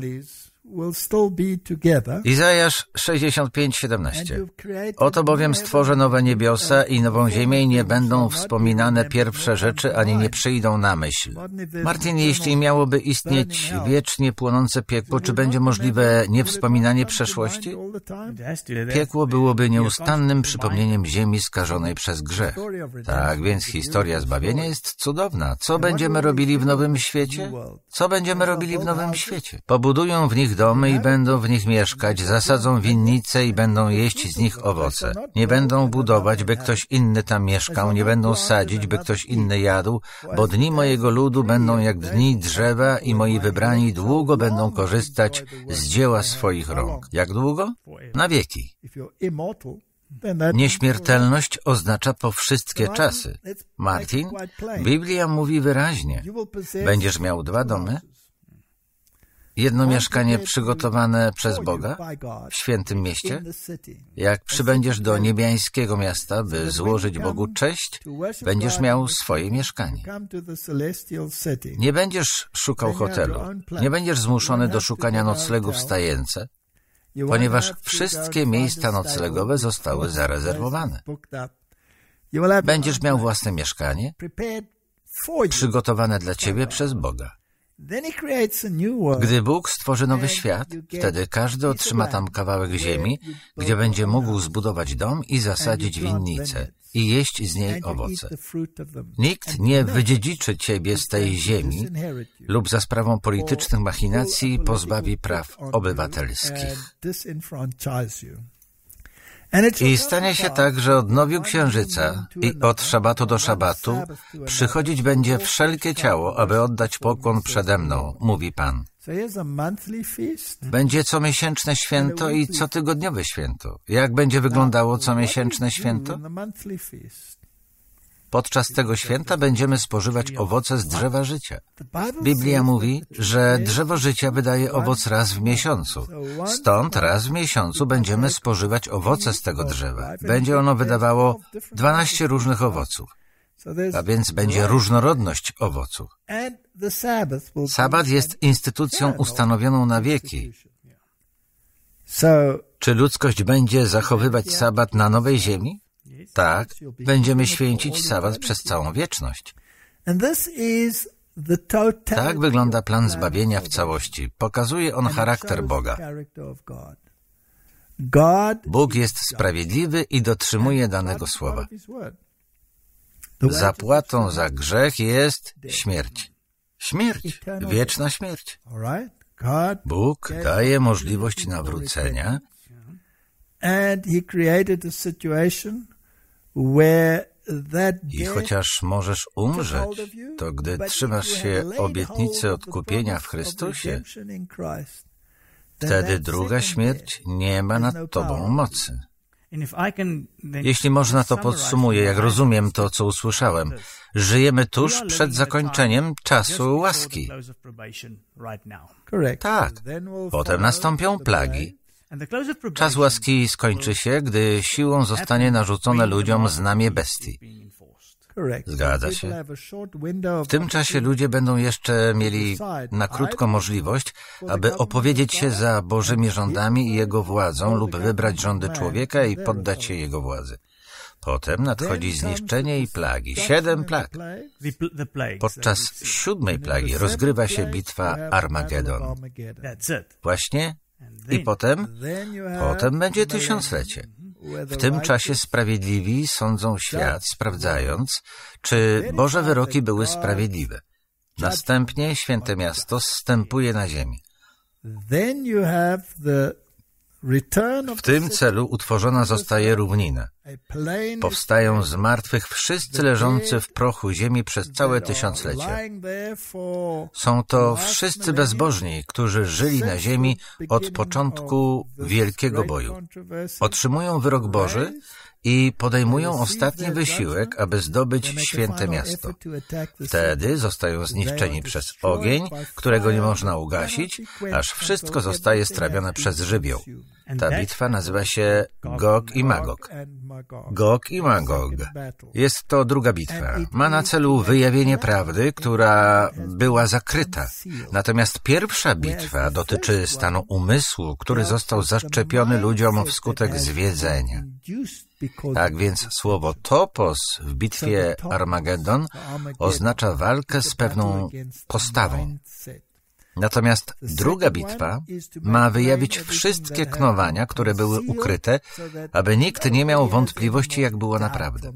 Izajasz 65:17. Oto bowiem stworzę nowe niebiosa i nową ziemię i nie będą wspominane pierwsze rzeczy, ani nie przyjdą na myśl. Martin, jeśli miałoby istnieć wiecznie płonące piekło, czy będzie możliwe niewspominanie przeszłości? Piekło byłoby nieustannym przypomnieniem ziemi skażonej przez grzech. Tak więc historia zbawienia jest cudowna. Co będziemy robili w nowym świecie? Co będziemy robili w nowym świecie? Pobudują w nich domy i będą w nich mieszkać, zasadzą winnice i będą jeść z nich owoce. Nie będą budować, by ktoś inny tam mieszkał, nie będą sadzić, by ktoś inny jadł, bo dni mojego ludu będą jak dni drzewa i moi wybrani długo będą korzystać z dzieła swoich rąk. Jak długo? Na wieki. Nieśmiertelność oznacza po wszystkie czasy. Martin, Biblia mówi wyraźnie, będziesz miał 2 domy, jedno mieszkanie przygotowane przez Boga w świętym mieście. Jak przybędziesz do niebiańskiego miasta, by złożyć Bogu cześć, będziesz miał swoje mieszkanie. Nie będziesz szukał hotelu, nie będziesz zmuszony do szukania noclegu w stajence, ponieważ wszystkie miejsca noclegowe zostały zarezerwowane. Będziesz miał własne mieszkanie, przygotowane dla ciebie przez Boga. Gdy Bóg stworzy nowy świat, wtedy każdy otrzyma tam kawałek ziemi, gdzie będzie mógł zbudować dom i zasadzić winnicę i jeść z niej owoce. Nikt nie wydziedziczy ciebie z tej ziemi lub za sprawą politycznych machinacji pozbawi praw obywatelskich. I stanie się tak, że od nowiu księżyca i od szabatu do szabatu przychodzić będzie wszelkie ciało, aby oddać pokłon przede mną, mówi Pan. Będzie comiesięczne święto i cotygodniowe święto. Jak będzie wyglądało comiesięczne święto? Podczas tego święta będziemy spożywać owoce z drzewa życia. Biblia mówi, że drzewo życia wydaje owoc raz w miesiącu. Stąd raz w miesiącu będziemy spożywać owoce z tego drzewa. Będzie ono wydawało 12 różnych owoców. A więc będzie różnorodność owoców. Sabat jest instytucją ustanowioną na wieki. Czy ludzkość będzie zachowywać sabat na nowej ziemi? Tak, będziemy święcić sabat przez całą wieczność. Tak wygląda plan zbawienia w całości. Pokazuje on charakter Boga. Bóg jest sprawiedliwy i dotrzymuje danego słowa. Zapłatą za grzech jest śmierć. Śmierć, wieczna śmierć. Bóg daje możliwość nawrócenia i chociaż możesz umrzeć, to gdy trzymasz się obietnicy odkupienia w Chrystusie, wtedy druga śmierć nie ma nad tobą mocy. Jeśli można, to podsumuję, jak rozumiem to, co usłyszałem. Żyjemy tuż przed zakończeniem czasu łaski. Tak. Potem nastąpią plagi. Czas łaski skończy się, gdy siłą zostanie narzucone ludziom znamię bestii. Zgadza się. W tym czasie ludzie będą jeszcze mieli na krótko możliwość, aby opowiedzieć się za Bożymi rządami i Jego władzą lub wybrać rządy człowieka i poddać się Jego władzy. Potem nadchodzi zniszczenie i plagi. 7 plag. Podczas 7 plagi rozgrywa się bitwa Armagedon. Właśnie. I potem będzie tysiąclecie. W tym czasie sprawiedliwi sądzą świat, sprawdzając, czy Boże wyroki były sprawiedliwe. Następnie święte miasto zstępuje na ziemi. W tym celu utworzona zostaje równina. Powstają z martwych wszyscy leżący w prochu ziemi przez całe tysiąclecie. Są to wszyscy bezbożni, którzy żyli na ziemi od początku wielkiego boju. Otrzymują wyrok Boży i podejmują ostatni wysiłek, aby zdobyć święte miasto. Wtedy zostają zniszczeni przez ogień, którego nie można ugasić, aż wszystko zostaje strawione przez żywioł. Ta bitwa nazywa się Gog i Magog. Gog i Magog. Jest to druga bitwa. Ma na celu wyjawienie prawdy, która była zakryta. Natomiast pierwsza bitwa dotyczy stanu umysłu, który został zaszczepiony ludziom wskutek zwiedzenia. Tak więc słowo topos w bitwie Armagedon oznacza walkę z pewną postawą. Natomiast druga bitwa ma wyjawić wszystkie knowania, które były ukryte, aby nikt nie miał wątpliwości, jak było naprawdę.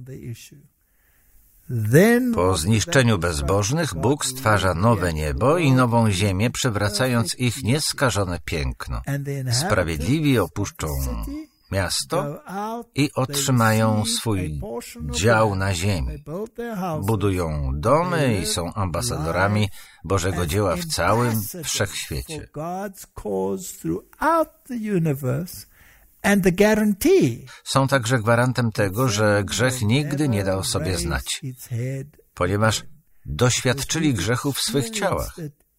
Po zniszczeniu bezbożnych Bóg stwarza nowe niebo i nową ziemię, przywracając ich nieskażone piękno. Sprawiedliwi opuszczą miasto i otrzymają swój dział na ziemi. Budują domy i są ambasadorami Bożego dzieła w całym wszechświecie. Są także gwarantem tego, że grzech nigdy nie da o sobie znać, ponieważ doświadczyli grzechu w swych ciałach.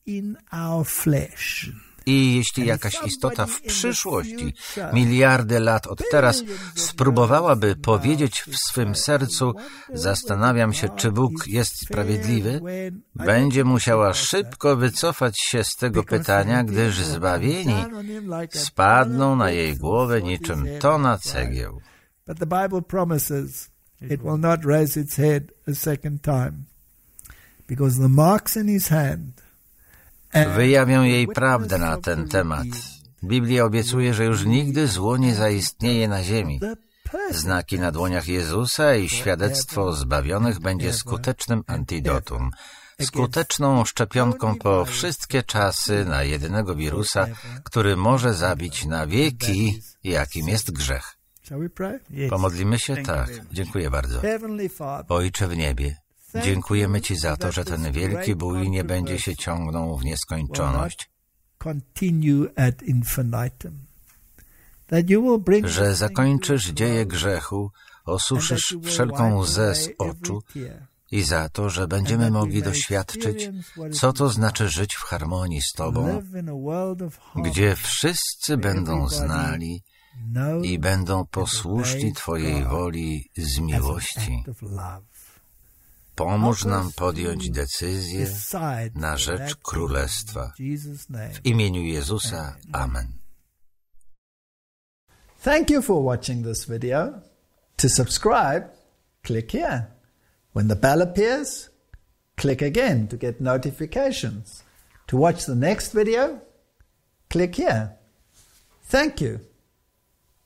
I jeśli jakaś istota w przyszłości, miliardy lat od teraz, spróbowałaby powiedzieć w swym sercu, zastanawiam się, czy Bóg jest sprawiedliwy, będzie musiała szybko wycofać się z tego pytania, gdyż zbawieni spadną na jej głowę niczym tona cegieł. Wyjawią jej prawdę na ten temat. Biblia obiecuje, że już nigdy zło nie zaistnieje na ziemi. Znaki na dłoniach Jezusa i świadectwo zbawionych będzie skutecznym antidotum, skuteczną szczepionką po wszystkie czasy na jedynego wirusa, który może zabić na wieki, jakim jest grzech. Shall we pray? Yes. Pomodlimy się? Thank you Tak. very much. Dziękuję bardzo. Heavenly Father, Ojcze w niebie, dziękujemy Ci za to, że ten wielki bój nie będzie się ciągnął w nieskończoność, continue ad infinitum. That you will bring że zakończysz dzieje grzechu, osuszysz wszelką łzę z oczu i za to, że będziemy mogli doświadczyć, co to znaczy żyć w harmonii z Tobą, gdzie wszyscy będą znali i będą posłuszni Twojej woli z miłości. Pomóż nam podjąć decyzję na rzecz Królestwa. W imieniu Jezusa. Amen. Thank you for watching this video. To subscribe, click here. When the bell appears, click again to get notifications. To watch the next video, click here. Thank you.